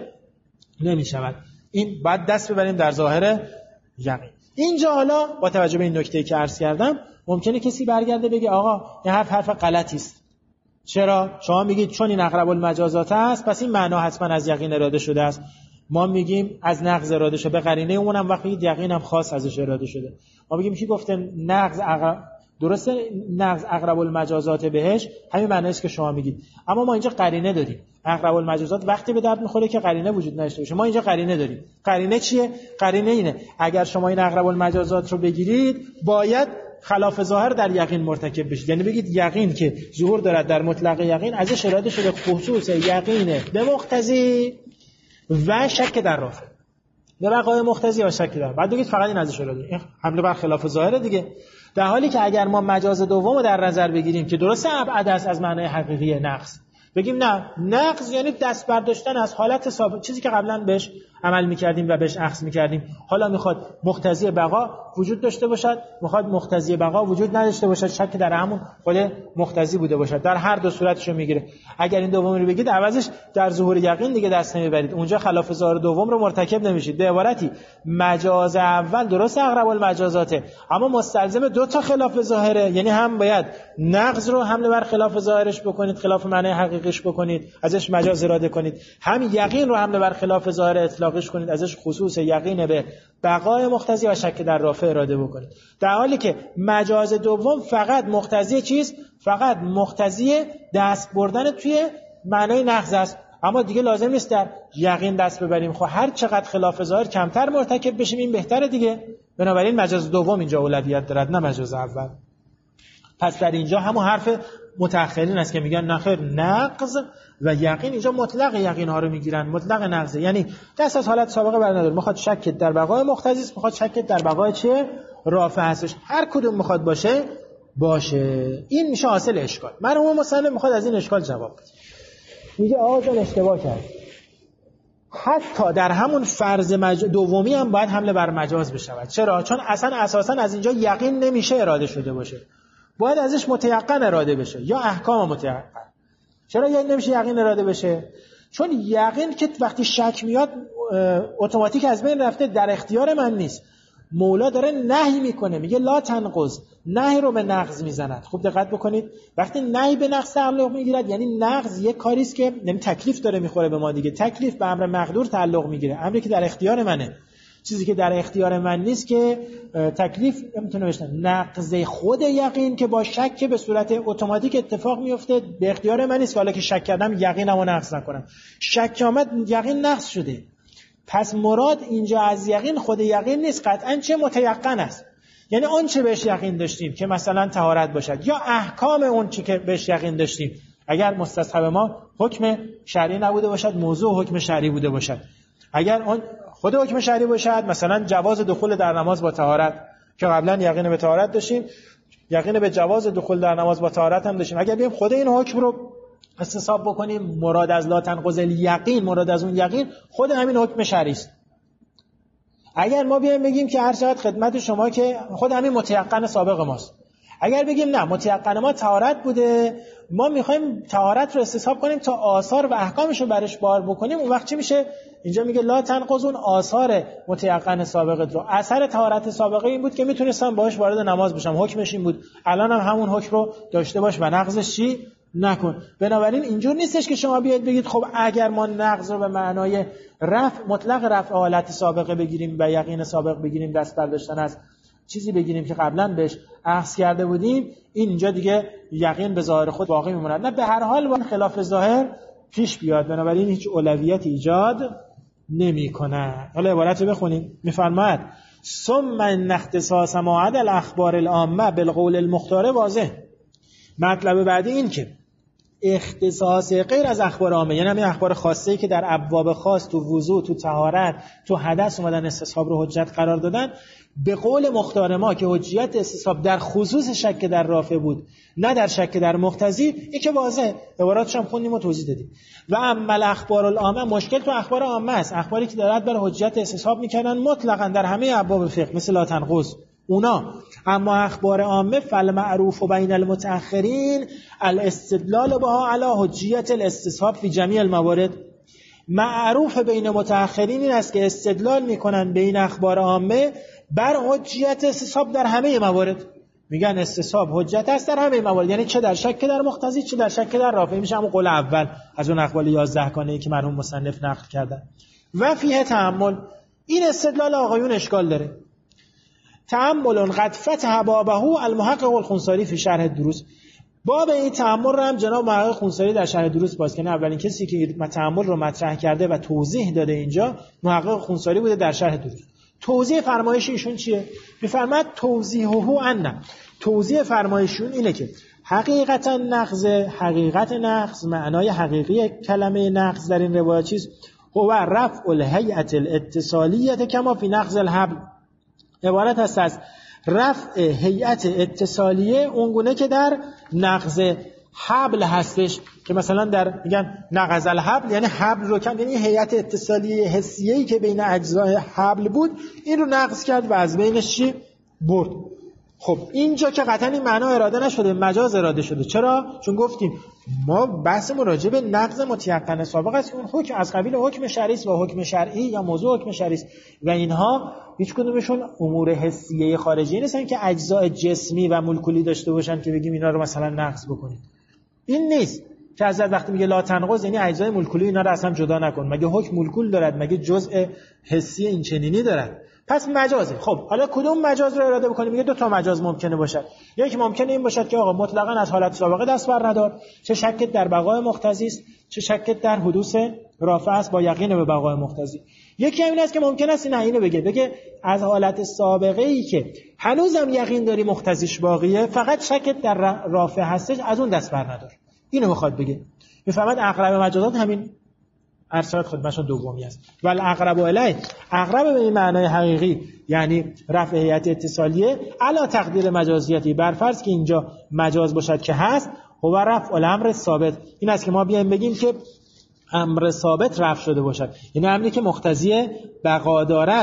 نمیشود. این بعد دست ببریم در ظاهر یقین. اینجا حالا با توجه به این نکته که عرض کردم ممکنه کسی برگرده بگه آقا این حرف حرف غلطی است. چرا؟ شما میگید چون این اقرب المجازات است پس این معنا حتما از یقین اراده شده است. ما میگیم از نقض اراده شده، به قرینه اون هم وقتی یقین هم خاص ازش اراده شده. ما میگیم کی گفته نقض اقرب، درسته نقض اقرب المجازات بهش همین معنی است که شما میگید، اما ما اینجا قرینه داریم. اقرب المجازات وقتی به درد میخوره که قرینه وجود نداشته باشه. ما اینجا قرینه داریم. قرینه چیه؟ قرینه اینه اگر شما این اقرب المجازات رو بگیرید باید خلاف ظاهر در یقین مرتکب بشید، یعنی بگید یقین که ظهور دارد در مطلق یقین ازش اراده شده خصوص یقین به مقتضی و شک در رافع، به بقای مقتضی و شک در، بعد بگید فقط این ازش اراده، این حمله بر خلاف ظاهره دیگه. در حالی که اگر ما مجاز دوم رو در نظر بگیریم که درسته ابعد است از معنای حقیقی نقض، بگیم نه نقض یعنی دست برداشتن از حالت ثابت، چیزی که قبلا بهش عمل میکردیم و بهش اخذ میکردیم، حالا میخواد مقتضی بقا وجود داشته باشد، میخواد مقتضی بقا وجود نداشته باشد، شک در همون خود مقتضی بوده باشد، در هر دو صورتشو میگیره. اگر این دومی رو بگید عوضش در ظهور یقین دیگه دست نمیبرید، اونجا خلاف ظاهر دوم رو مرتکب نمیشید. به عبارتی مجاز اول درست اقرب المجازاته اما مستلزم دو تا خلاف ظاهره، یعنی هم باید نقض رو حمله بر خلاف ظاهرش بکنید، خلاف معنی حقیقیش بکنید، ازش مجاز اراده کنید، هم یقین رو حمله بر خلاف ظاهر اطلاقش کنید، ازش خصوص یقین به بقای مقتضی و شک در رافع اراده بکنید. در حالی که مجاز دوم فقط مقتضی چیز؟ فقط مقتضی دست بردن توی معنای نقض است، اما دیگه لازم نیست در یقین دست ببریم. خب هر چقدر خلاف ظاهر کمتر مرتکب بشیم این بهتره دیگه. بنابراین مجاز دوم اینجا اولویت دارد نه مجاز اول. پس در اینجا همون حرف متأخرین است که میگن نخیر نقض و یقین اینجا مطلق یقین ها رو میگیرن، مطلق نقض، یعنی دست از حالت سابقه بر نداره، میخواد شک در بقای مقتضی است، میخواد شک در بقای چه رافع هستش، هر کدوم میخواد باشه باشه. این میشه حاصل اشکال. مرحوم مصنف میخواد از این اشکال جواب بده. میگه آقا جان اشتباه کرد، حتی در همون فرض مج... دومی هم باید حمله بر مجاز بشود. چرا؟ چون اصلا اساسا از اینجا یقین نمیشه اراده شده باشه. باید ازش متیقن اراده بشه یا احکام متیقن. چرا یعنی نمیشه یقین اراده بشه؟ چون یقین که وقتی شک میاد اتوماتیک از بین رفته، در اختیار من نیست. مولا داره نهی میکنه، میگه لا تنقض، نهی رو به نقض میزند. خوب دقت بکنید، وقتی نهی به نقض تعلق میگیرد یعنی نقض یک کاری است که نمی تکلیف داره میخوره به ما دیگه. تکلیف به امر مقدور تعلق میگیره، امری که در اختیار منه. چیزی که در اختیار من نیست که تکلیف نمیتونه بشه. نقض خود یقین که با شک به صورت اتوماتیک اتفاق میفته به اختیار من نیست، حالا که شک کردم یقینمو نقض نکنم. شک آمد یقین نقض شده. پس مراد اینجا از یقین خود یقین نیست، قطعاً چه متیقن است. یعنی اون چه بهش یقین داشتیم که مثلا طهارت باشد یا احکام اون چه که بهش یقین داشتیم. اگر مستصحب ما حکم شرعی نبوده باشد، موضوع حکم شرعی بوده باشد. اگر اون خود حکم شرعی باشد، مثلا جواز دخول در نماز با طهارت که قبلا یقین به طهارت داشتیم، یقین به جواز دخول در نماز با طهارت هم داشتیم. اگر بیم خود این حکم رو استصحاب بکنیم، مراد از لا تنقض الیقین، مراد از اون یقین خود همین حکم شرعی است. اگر ما بیایم بگیم که هر چقدر خدمت شما که خود همین متیقن سابق ماست. اگر بگیم نه متیقن ما طهارت بوده، ما میخوایم طهارت رو استصحاب کنیم تا آثار و احکامش رو برش بار بکنیم، اون وقت چی میشه؟ اینجا میگه لا تنقض اون آثار متیقن سابقت رو. اثر طهارت سابقه این بود که میتونستم باهاش وارد نماز بشم، حکمش این بود، الان هم همون حکم رو داشته باش و نقضش چی نکن. بنابراین اینجور نیستش که شما بیاید بگید خب اگر ما نقض رو به معنای رفع مطلق رفع حالت سابقه بگیریم و یقین سابق بگیریم، دست برداشتن از چیزی بگیریم که قبلا بهش اخذ کرده بودیم، این اینجا دیگه یقین به ظاهر خود باقی میموند. نه، به هر حال با خلاف ظاهر پیش بیاد، بنابراین هیچ اولویت ایجاد نمیکنه. حالا عبارت رو بخونیم. میفرماید ثم ان اختصاص ما عدا الاخبار العامه بالقول المختار واضح. مطلب بعدی این که اختصاص غیر از اخبار عامه، یعنی همین اخبار خاصه‌ای که در ابواب خاص تو وضو، تو طهارت، تو حدث اومدن استصحاب رو حجت قرار دادن، به قول مختار ما که حجیت استصحاب در خصوص شک در رافع بود نه در شک در مقتضی، این که واضحه، عباراتش هم خوندیم و توضیح دادیم. و اما الاخبار العامه، مشکل تو اخبار عامه است، اخباری که دارد بر حجیت استصحاب میکردن مطلقاً در همه ابواب فقه مثل لا تنقض اونا. اما اخبار عامه فالمعروف بین المتأخرین الاستدلال بها علی حجیت الاستصحاب فی جمیع الموارد. معروف بین متأخرین این است که استدلال میکنن بین اخبار عامه بر حجیت استصحاب در همه موارد. میگن استصحاب حجت است در همه موارد، یعنی چه در شک در مقتضی چه در شک در رافع. میشه همون قول اول از اون اقوال یازده گانه‌ای که مرحوم مصنف نقل کردن. و فیه تأمل، این استدلال آقایون اشکال داره. تأمل قد فتح بابه المحقق الخنثاری فی شرح الدروس. باب این تأمل رو هم جناب محقق خنثاری در شرح دروس باز کنه. اولین کسی که تأمل رو مطرح کرده و توضیح داده اینجا محقق خنثاری بوده در شرح دروس. توضیح فرمایش ایشون چیه؟ میفرماد توضیحه ان، توضیح فرمایشون اینه که حقیقتا نقض، حقیقت نقض، معنای حقیقی کلمه نقض در این روایت چیست؟ هو رفع الهیئت الاتصالیه کما فی نقض الحبل. عبارت است از رفع هیئت اتصالیه اونگونه که در نقض حبل هستش، که مثلا در میگن نقض الحبل یعنی حبل رو کند، یعنی هیئت اتصالیه حسیه‌ای که بین اجزای حبل بود این رو نقض کرد و از بینش چی برد. خب اینجا که قطعا این معنا اراده نشده، مجاز اراده شده. چرا؟ چون گفتیم ما بحثمون راجع به نقض متیقن سابق است، اون حکم از قبیل حکم شرعی است و حکم شرعی یا موضوع حکم شرعی است و اینها هیچ کدومشون امور حسیه خارجی نیستن که اجزای جسمی و مولکولی داشته باشن که بگیم اینا رو مثلا نقض بکنید. این نیست که از وقتی میگه لا تنقض یعنی اجزای مولکولی اینا رو اصلا جدا نکن. مگه حکم مولکول دارد؟ مگه جزء حسی این چنینی دارد؟ پس مجازه. خب حالا کدوم مجاز رو اراده بکنیم؟ میگه دو تا مجاز ممکنه باشد. یک ممکنه این باشد که آقا مطلقاً از حالت سابقه دست بر ندار، چه شکت در بقای مقتضی است چه شکت در حدوث رافع است با یقین به بقای مقتضی. یکی همین است که ممکن است نه اینو بگه، بگه از حالت سابقه ای که هنوزم یقین داری مقتضیش باقیه، فقط شکت در رافع هستش، از اون دست بر ندار. اینو میخواد بگه. میفهمد اقرب مجازات همین ارشاد خدمتشون دومی است. ولی اقرب الیه، اقرب به این معنای حقیقی یعنی رفع هیئت اتصالیه علا تقدیر مجازیتی، بر فرض که اینجا مجاز باشد که هست، هو رفع الامر ثابت. این است که ما بیایم بگیم که امر ثابت رفع شده باشد، یعنی امری که مقتضی بقا دارد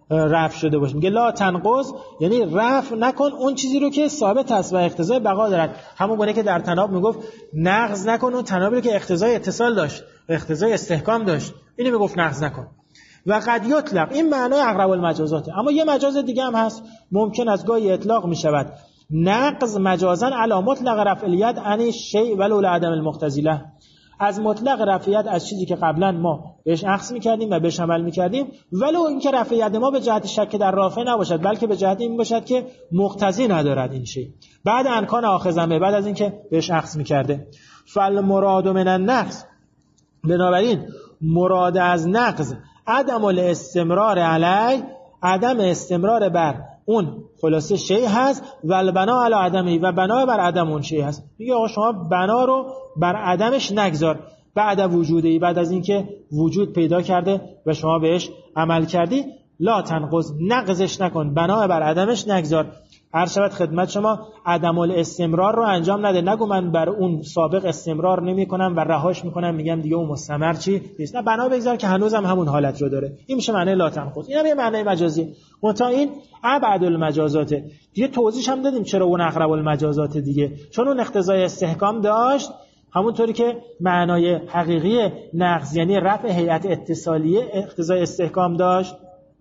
رفع شده باشه. میگه لا تنقض یعنی رفع نکن اون چیزی رو که ثابت است و اقتضای بقا دارد. همون گونه که در تناب میگفت نقض نکن اون تنابی رو که اقتضای اتصال داشت و اقتضای استحکام داشت، اینو میگفت نقض نکن. و قد یطلق این معنای اقرب المجازاته. اما یه مجاز دیگه هم هست، ممکن از گاهی اطلاق میشود نقض مجازا علی مطلق رفع الید عن الشیء ولو لعدم المقتضی له، از مطلق رفعیت از چیزی که قبلا ما بهش اخذ میکردیم و بهش عمل میکردیم، ولو اینکه رفعیت ما به جهت شک در رافع نباشد بلکه به جهت این باشد که مقتضی ندارد این شی، بعد امکان آخذمه، بعد از اینکه بهش اخذ میکرده. فالمراد من النقض، بنابراین مراد از نقض عدم الاستمرار علی، عدم استمرار بر اون خلاصه شی هست، و البنا علی عدمی، و بنا بر عدم اون شی هست. میگه آقا شما بنا رو بر عدمش نگذار، بعد وجودی، بعد از اینکه وجود پیدا کرده و شما بهش عمل کردی، لا تنقض نقضش نکن، بنا بر عدمش نگذار. هر شود خدمت شما عدم الاستمرار رو انجام نده، نگو من بر اون سابق استمرار نمی کنم و رهاش میکنم میگم دیگه اون مستمر چی نیست، نه بنا بگذار که هنوزم همون حالت رو داره. این میشه معنی لا تنقض. اینم یه معنی مجازی، منتها این ابعد المجازاته. دیگه توضیحش هم دادیم چرا اون اقرب المجازات دیگه، چون اون اقتضای استحکام داشت، همونطوری که معنای حقیقی نقض یعنی رفع هیئت اتصالیه اقتضای استحکام داشت،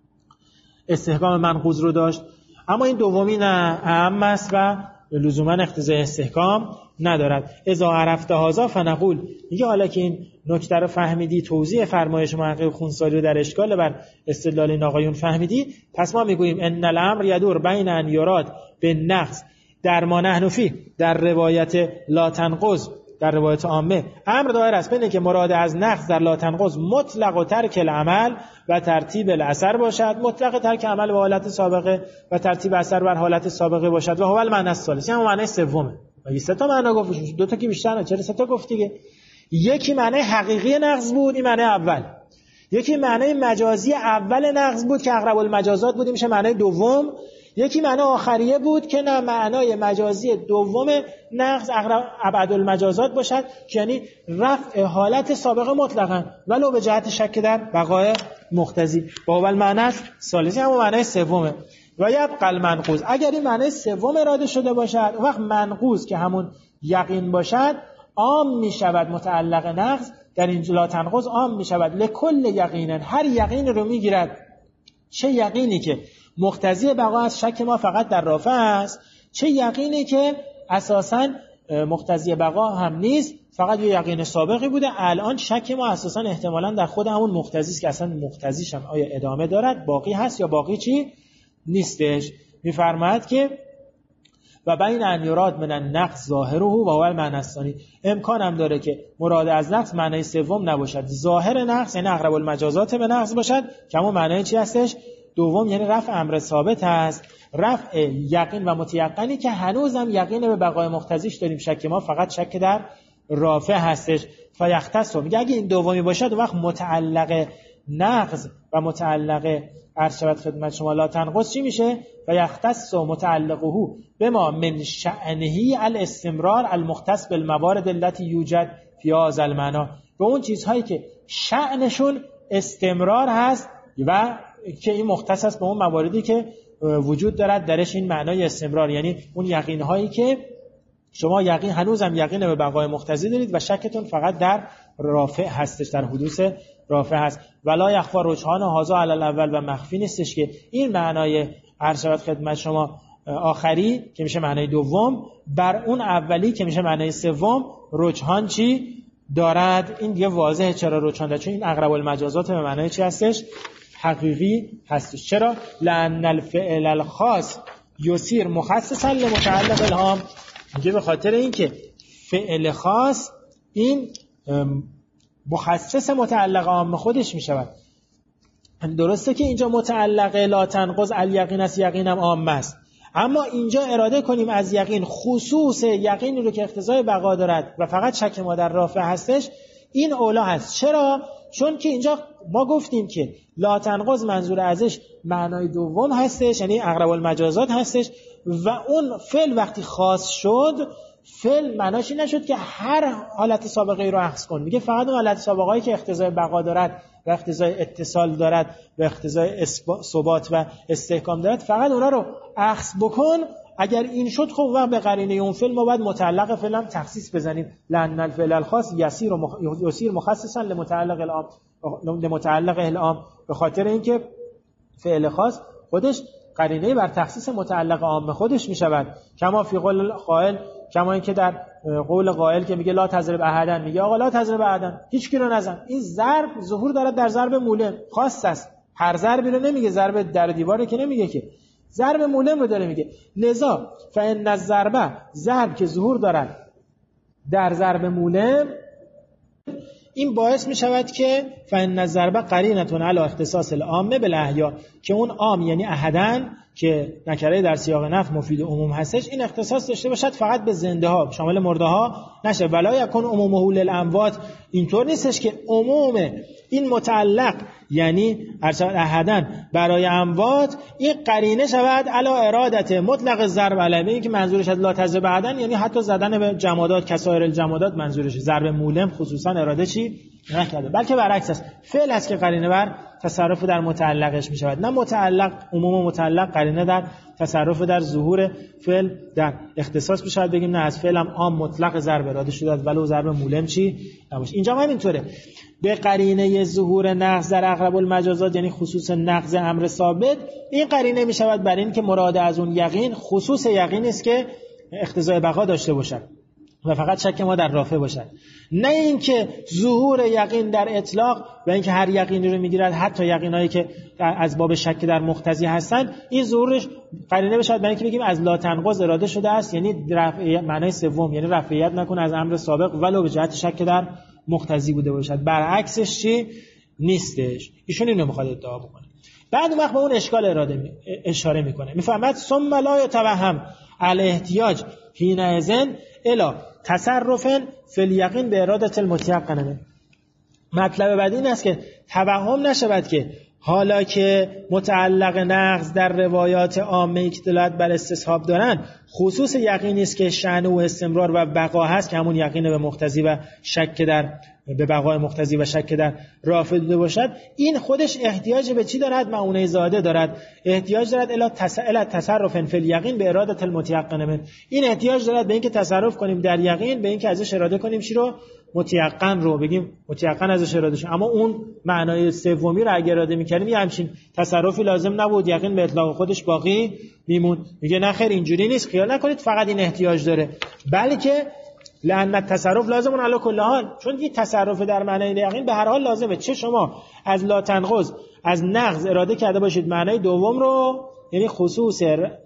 استحکام منقوض رو داشت. اما این دومی نه، اهم است و لزوما اقتضای استحکام ندارد. اذا عرفت هذا فنقول، میگه حالا که این نکته رو فهمیدی، توضیح فرمایش محقق خونساری رو در اشکال بر استدلال این آقایون فهمیدی، پس ما میگوییم ان الامر یدور بین ان یراد بالنقض در ما نحن فی، در روایت لا تنقض، در روایت عامه امر دایر است بینه که مراد از نقض در لا تنقض مطلق و ترک العمل و ترتیب الاثر باشد، مطلق ترک عمل و حالت سابقه و ترتیب اثر بر حالت سابقه باشد. و هو المعنی الثالث، یعنی معنی سومه. مگه سه تا معنا گفت؟ دو تا که بیشتر نه، چرا سه تا گفت دیگه؟ یکی معنی حقیقی نقض بود، این معنی اول. یکی معنی مجازی اول نقض بود که اقرب المجازات بود، میشه معنی دوم. یکی معنی آخریه بود که نه، معنای مجازی دوم نقض اقرب ابعد المجازات باشد، که یعنی رفع حالت سابقه مطلقاً ولو به جهت شک در بقای مقتضی. با اول معنی است ثالثی هم معنی سومه. و یبقى المنقوض، اگر این معنی سوم اراده شده باشد، وقت منقوض که همون یقین باشد عام می شود، متعلق نقض در این لا تنقض عام می شود لکل یقین، هر یقین رو می گیرد. چه یقینی که مقتضی بقا از شک ما فقط در رافع است، چه یقینی که اساساً مقتضی بقا هم نیست، فقط یه یقین سابقی بوده، الان شک ما اساساً احتمالاً در خود همون مقتضی است که اصلا مقتضیش هم آیا ادامه دارد، باقی هست یا باقی چی نیستش. میفرماید که و بین ان یراد من النقض ظاهره و هو المعنی الثانی، امکان هم داره که مراد از نقض معنی سوم نباشد، ظاهر نقض یعنی اقرب المجازات به نقض باشد که همون معنی چی هستش؟ دوم، یعنی رفع امر ثابت هست، رفع یقین و متیقنی که هنوزم یقین به بقای مقتضیش داریم، شک ما فقط شک در رافع هستش. فیختص، میگه اگه این دومی باشد وقت متعلق نقض و متعلق عرض شود خدمت شما لا تنقض چی میشه؟ فیختص متعلقه بما من شأنه الاستمرار المختص بالموارد التي یوجد فی هذا المعنى، به اون چیزهایی که شأنشون استمرار هست و که این مختص است به اون مواردی که وجود دارد درش این معنای استمرار، یعنی اون یقین هایی که شما یقین هنوزم یقین به بقای مقتضی دارید و شکتون فقط در رافع هستش، در حدوث رافع هست. ولا یخفی رجحان هذا علی الاول، و مخفی نیستش که این معنای عرض شود خدمت شما آخری که میشه معنای دوم بر اون اولی که میشه معنای سوم رجحان چی دارد. این دیگه واضحه چرا رجحان دارد، چون این اقرب المجازات به معنای چی هستش؟ حقیقی هستش. چرا؟ لأن الفعل الخاص یصیر مخصصا لمتعلق العام، میگه به خاطر اینکه فعل خاص این مخصص متعلق عام خودش میشود. درسته که اینجا متعلق لا تنقض الیقین است، یقینم عام است، اما اینجا اراده کنیم از یقین خصوص یقینی رو که اقتضای بقا دارد و فقط شک ما در رافع هستش، این اولا هست. چرا؟ چون که اینجا ما گفتیم که لا تنقض منظور ازش معنای دوم هستش، یعنی اقرب المجازات هستش، و اون فعل وقتی خاص شد، فعل معناش این نشد که هر حالت سابقه ای رو اخذ کن، میگه فقط اون حالت سابقه ای که اقتضای بقا دارد و اقتضای اتصال دارد و اقتضای ثبات و استحکام دارد، فقط اونا رو اخذ بکن. اگر این شد خب وقت به قرینه اون فعل ما باید متعلق فعل هم تخصیص بزنیم. لأن الفعل الخاص یسیر مخ... یسیر مخصصا لمتعلق العام لمتعلق العام، به خاطر اینکه فعل خاص خودش قرینه بر تخصیص متعلق عام خودش می شود. کما فی قول قائل، کما اینکه در قول قائل که میگه لا تضرب احدا، میگه آقا لا تضرب احدا، هیچ کی رو نزن. این ضرب ظهور دارد در ضرب مولم، خاص است. هر ضربی رو نمیگه، ضرب در دیواره که نمیگه، که ضرب مولم رو داره میگه. لذا فان الضربه، ضرب که ظهور دارد در ضرب مولم، این باعث می شود که فان الضربه قرینه علی اختصاص العامه بالاحیا، که اون عام یعنی احدن که نکره در سیاق نفی مفید عموم هستش، این اختصاص داشته باشد فقط به زنده ها، شامل مرده ها نشه. ولا یکون عمومه للاموات، اینطور نیستش که عموم این متعلق یعنی ارشد احدن برای اموات این قرینه شود علی ارادت مطلق ضرب علیه، این که منظورش از لا تضرب احدن یعنی حتی زدن به جمادات کسایر الجمادات منظورش، ضرب مولم خصوصا اراده چی نکرده، بلکه برعکس است، فعل است که قرینه بر تصرف در متعلقش می شود، نه متعلق. عموم متعلق قرینه در تصرف در ظهور فعل در اختصاص می شود، بگیم نه از فعل هم عام مطلق ضرب اراده شده است ولو ضرب مولم چی نباشه. اینجا هم اینطوره، به قرینه ظهور نقض در اقرب المجازات یعنی خصوص نقض امر ثابت، این قرینه می شود برای این که مراد از اون یقین خصوص یقین است که اقتضای بقا داشته باشد و فقط شک ما در رافع باشد، نه اینکه ظهور یقین در اطلاق و اینکه هر یقینی رو میگیرد، حتی یقینایی که از باب شک در مقتضی هستند، این ظهورش قرینه بشود برای اینکه بگیم از لا تنقض اراده شده است، یعنی رفع، معنای سوم یعنی رفعیت نکن از امر سابق ولو به جهت شک در مقتضی بوده باشد. برعکسش چی نیستش، ایشون اینو میخواد ادعا بکنه. بعد وقت به اون اشکال اراده می... اشاره میکنه، میفهمد ثم لا یتوهم الاحتیاج حینئذ الی تصرف فی الیقین به ارادت المتیقنه. مطلب بعد این است که توهم نشود که حالا که متعلق نقض در روایات عامه که دلالت بر استصحاب دارند، خصوص یقینی است که شأن و استمرار و بقا هست، که همون یقین به مقتضی و شک در به بقای مقتضی و شک در رافع بوده باشد، این خودش احتیاج به چی دارد؟ معونه زاده دارد، احتیاج دارد الی تسأل تصرف فی الیقین به ارادت المتیقن من، این احتیاج دارد به اینکه تصرف کنیم در یقین، به اینکه ازش اراده کنیم چی رو؟ متیقن رو، بگیم متیقن ازش اراده شد. اما اون معنای سومی رو اگه اراده می‌کردیم یه همچین تصرفی لازم نبود، یقین به اطلاق خودش باقی میمون. میگه نه خیر اینجوری نیست، خیال نکنید فقط این احتیاج داره، بلکه لأن التصرف لازم علی کل حال، چون این تصرف در معنای یقین به هر حال لازمه، چه شما از لا تنقض از نقض اراده کرده باشید معنای دوم رو، یعنی خصوص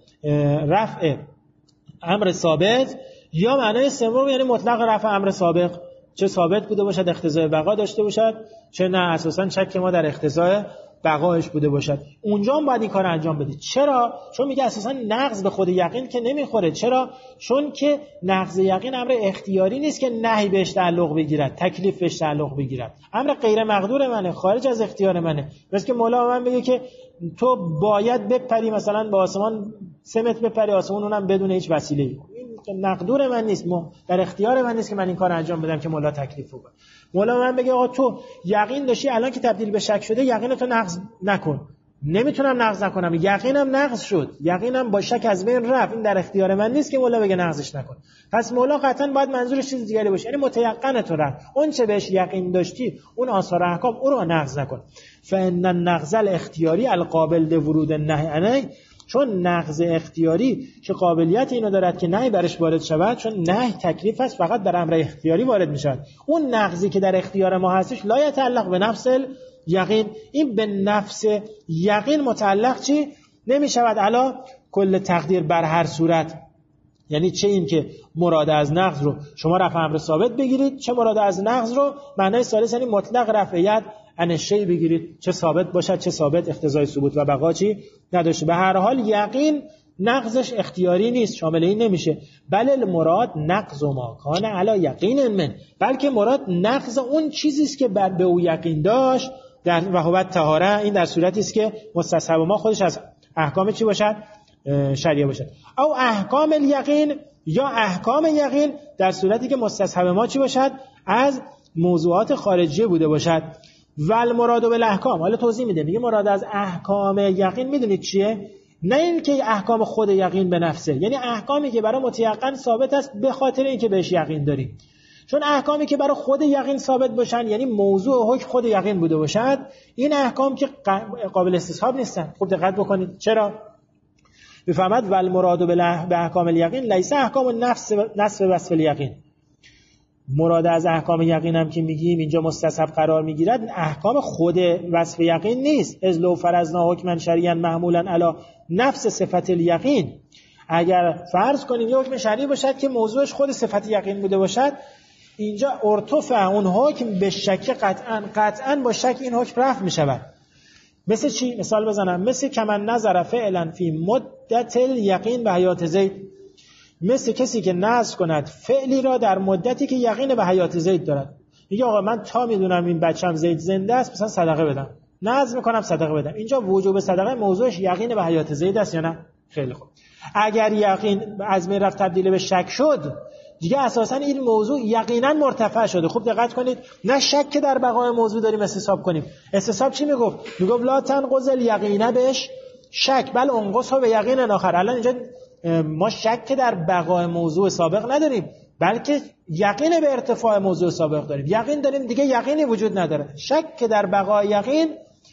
رفع امر ثابت، یا معنای سوم یعنی مطلق رفع امر سابق، چه ثابت بوده باشد اقتضای بقا داشته باشد، چه نه اساساً شک ما در اقتضای بقایش بوده باشد، اونجا هم باید این کار انجام بدید. چرا؟ چون میگه اساساً نقض به خود یقین که نمیخوره. چرا؟ چون که نقض یقین امر اختیاری نیست که نهی بهش تعلق بگیرد، تکلیف بهش تعلق بگیرد، امر غیر مقدور منه، خارج از اختیار منه. مثل که مولا من بگه که تو باید بپری مثلا با آسمان سه متر بپری آسمون، اونم بدون هیچ وسیله‌ای، مقدور من نیست، در اختیار من نیست که من این کار انجام بدم که مولا تکلیف بکنه. مولا من بگه آقا تو یقین داشتی، الان که تبدیل به شک شده یقینتو نقض نکن. نمیتونم نقض نکنم، یقینم نقض شد، یقینم با شک از بین رفت، این در اختیار من نیست که مولا بگه نقضش نکن. پس مولا قطعا باید منظورش چیز دیگری باشه، یعنی متيقن تو رفت، اون چه بهش یقین داشتی اون آثار احکام اون رو نقض نکن. فان النقض الاختیاری القابل لورود النهی عنه، چون نقض اختیاری که قابلیت اینو دارد که نهی برش وارد شود، چون نهی تکلیف است فقط در امر اختیاری وارد می شود. اون نقضی که در اختیار ما هستش لا یتعلق به نفس یقین، این به نفس یقین متعلق چی نمی شود علا کل تقدیر بر هر صورت. یعنی چه این که مراد از نقض رو شما رفع امر ثابت بگیرید، چه مراد از نقض رو معنای ثالث یعنی مطلق رفعیت ان شی بگیرید، چه ثابت باشد چه ثابت اقتضای ثبوت و بقا چی نداشته. به هر حال یقین نقضش اختیاری نیست، شامل این نمیشه. بل المراد نقض ما کان علی یقین من، بلکه مراد نقض اون چیزی است که بر به او یقین داشت در وهوت طهاره، این در صورتی است که مستصحب ما خودش از احکام چی باشد؟ شریعه باشد. او احکام الیقین، یا احکام یقین در صورتی که مستصحب ما چی باشد؟ از موضوعات خارجی بوده باشد. و المراد بالاحکام، حالا توضیح میده، میگه مراد از احکام یقین میدونید چیه؟ نه این که احکام خود یقین به نفسه، یعنی احکامی که برای متیقن ثابت است به خاطر اینکه بهش یقین داریم. چون احکامی که برای خود یقین ثابت باشن، یعنی موضوع حکم خود یقین بوده باشد، این احکام که قابل استصحاب نیستن. خوب دقت بکنید چرا؟ بفهمد و المراد به احکام الیقین لیس احکام النفس نصف وصف الیقین. مراد از احکام یقین هم که میگیم اینجا مستصحب قرار میگیرد، احکام خود وصف یقین نیست. از لو فرضنا حکما شرعیا محمولا علی نفس صفت الیقین، اگر فرض کنیم یه حکم شرعی باشد که موضوعش خود صفت یقین بوده باشد، اینجا ارتفع اون حکم به شک قطعا قطعا با شک این حکم رفع میشود. مثل چی؟ مثال بزنم، مثل کمن نظر فعلا فی مدت الیقین به حیات زید، مثل کسی که نظر کند فعلی را در مدتی که یقین به حیات زید دارد. میگه آقا من تا میدونم این بچم زید زنده است مثلا صدقه بدم، نظر میکنم صدقه بدم. اینجا وجوب صدقه موضوعش یقین به حیات زید است یا نه؟ خیلی خوب. اگر یقین از می رفت تبدیل به شک شد، دیگه اساسا این موضوع یقینا مرتفع شده. خوب دقت کنید، نه شک که در بقای موضوع داریم استصحاب کنیم. استصحاب چی میگفت؟ میگفت لا تنقض الیقین بهش شک بل انقصه به یقین آخر. الان اینجا ما شک که در بقای موضوع سابق نداریم، بلکه یقین به ارتفاع موضوع سابق داریم. یقین داریم دیگه یقینی وجود نداره. شک که در بقای یقین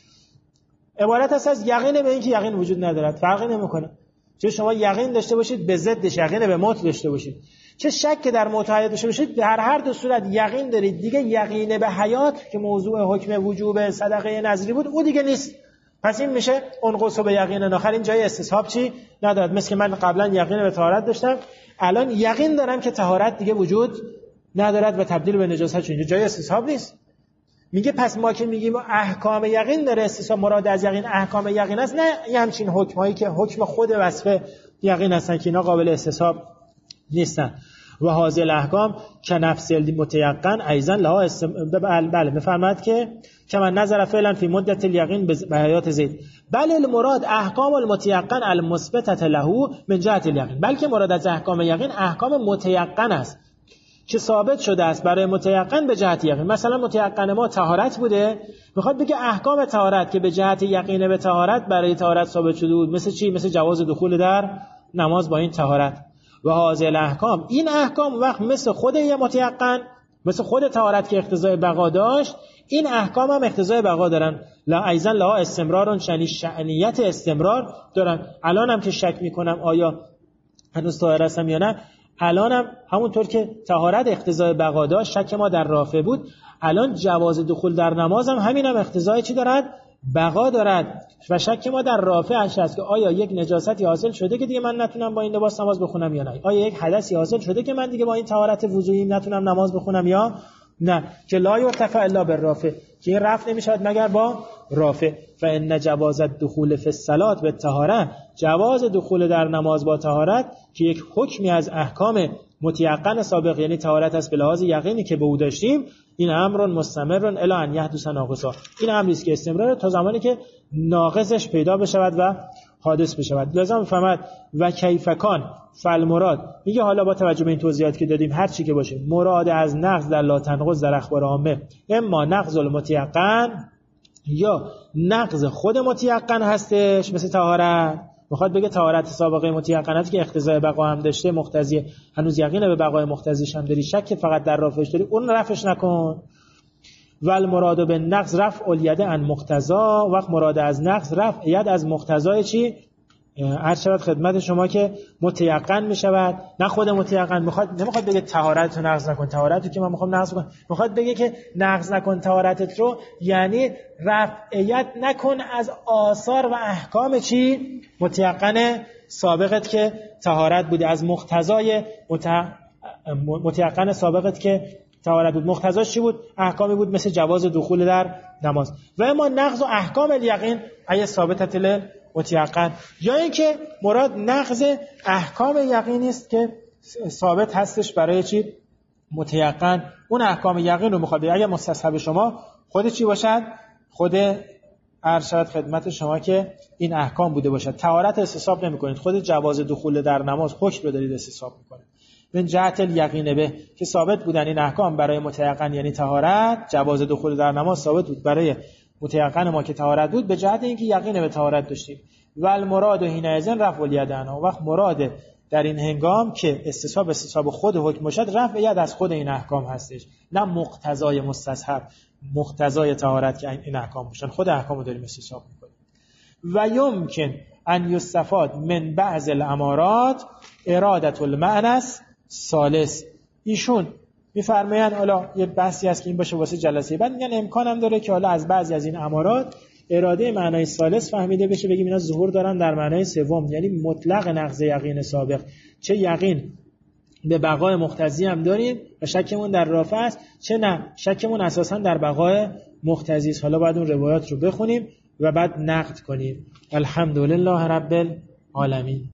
عبارت است از یقین به اینکه یقین وجود ندارد. فرقی نمیکنه چه شما یقین داشته باشید به ضدش یقین به موت داشته باشید، چه شک که در موت حیات داشته باشید، در هر دو صورت یقین دارید. دیگه یقین به حیات که موضوع حکم وجوب صدقه نظری بود او دیگه نیست. پس این میشه انقص به یقین آخر. این جای استصحاب چی ندارد. مثل که من قبلا یقین به طهارت داشتم، الان یقین دارم که طهارت دیگه وجود ندارد و تبدیل به نجاست شد. اینجا جای استصحاب نیست. میگه پس ما که میگیم احکام یقین داره استصحاب، مراد از یقین احکام یقین است، نه این همچین حکمایی که حکم خود وصف یقین هستن که اینا قابل استصحاب نیستن. و هذه الاحکام که نفس المتیقن ایضا لها بله بله بفرماد که کما نظر فعلا فی مدت الیقین به حیات زید بل المراد احکام المتیقن المثبته له من جهت الیقین، بلکه مراد از احکام یقین احکام متیقن است که ثابت شده است برای متیقن به جهت یقین. مثلا متیقن ما طهارت بوده، میخواد بگه احکام طهارت که به جهت یقین به طهارت برای طهارت ثابت شده بود، مثل چی؟ مثل جواز دخول در نماز با این طهارت. و هذه الاحکام، این احکام وقت مثل خود یه متیقن، مثل خود طهارت که اقتضای بقا داشت، این احکام هم اقتضای بقا دارن. لا ایزن لها استمرارون، شنی شأنیت استمرار دارن. الان هم که شک میکنم آیا هنوز طاهر هستم یا نه، الان هم همونطور که طهارت اقتضای بقا داشت، شک ما در رافع بود، الان جواز دخول در نماز هم همین هم اقتضای چی دارد؟ بقا دارد. و شک ما در رافعش هست که آیا یک نجاستی حاصل شده که دیگه من نتونم با این لباس نماز بخونم یا نه، آیا یک حدثی حاصل شده که من دیگه با این طهارت وضوئی نتونم نماز بخونم یا نه، که لا یرتفع الا بالرافع، که این رفع نمیشود مگر با رافع. فان جواز الدخول فی الصلاه بالطهاره، جواز دخول در نماز با طهارت که یک حکمی از احکام متیقن سابق یعنی طهارت است به لحاظ یقینی که به او داشتیم، این امر مستمر الی ان یحدث ناقصا، این امری است که استمرار تا زمانی که ناقصش پیدا بشود و حادث بشود. لازم بفهمد و کیفکان فالمراد، میگه حالا با توجه به این توضیحات که دادیم هر چی که باشه، مراد از نقض در لا تنقض در اخبار عامه اما نقض المتیقن یا نقض خود متیقن هستش، مثل طهارت. میخواد بگه طهارت سابقه متیقناتی که اقتضای بقا هم داشته، مقتضی هنوز یقین به بقای مقتضیش هم داری، شک فقط در رفعش داری، اون رفعش نکن. ول مراد به نقض رفع الید عن مقتضا، وقت مراد از نقض رفع ید از مقتضای چی؟ عرض شود خدمت شما که متیقن می شود، نه خود متیقن. میخواد نمیخواد بگه طهارت رو نقض نکن، طهارت رو که من میخوام نقض کنم، میخواد بگه که نقض نکن طهارتت رو، یعنی رفعیت نکن از آثار و احکام چی؟ متیقن سابقت که طهارت بوده، از مقتضای مت... متیقن سابقت که طهارت بود. مقتضاش چی بود؟ احکامی بود مثل جواز دخول در نماز. و اما نقض و احکام الیقین ای ثابتت ل متیقن، یا اینکه مراد نقض احکام یقینی است که ثابت هستش برای چی؟ متیقن. اون احکام یقین رو میخواد اگه مستصحب شما خود چی باشد؟ خود ارشد خدمت شما که این احکام بوده باشد. طهارت استصحاب نمیکنید، خود جواز دخول در نماز حکم رو دارید استصحاب میکنید. من جهت الیقین به، که ثابت بودن این احکام برای متیقن یعنی طهارت، جواز دخول در نماز ثابت بود برای متیقن ما که طهارت بود، به جهت اینکه یقین به طهارت داشتیم. و المراد حینئذ رفع الیدین، اون وقت مراد در این هنگام که استصحاب استصحاب خود حکم باشد، رفع ید از خود این احکام هستش، نه مقتضای مستصحب، مقتضای طهارت که این احکام باشن، خود احکامو داریم استصحاب میکنیم. و یمکن ان یستفاد من بعض الامارات اراده المعنى ثالث. ایشون میفرمایند حالا یه بحثی هست که این باشه واسه جلسه بعد، میگن امکانم داره که حالا از بعضی از این امارات اراده معنای ثالث فهمیده بشه، بگیم اینا ظهور دارن در معنای سوم، یعنی مطلق نقض یقین سابق، چه یقین به بقای مقتضی هم داریم و شکمون در رافع است، چه نه شکمون اساسا در بقای مقتضی است. حالا باید اون روایات رو بخونیم و بعد نقد کنیم. الحمدلله رب العالمین.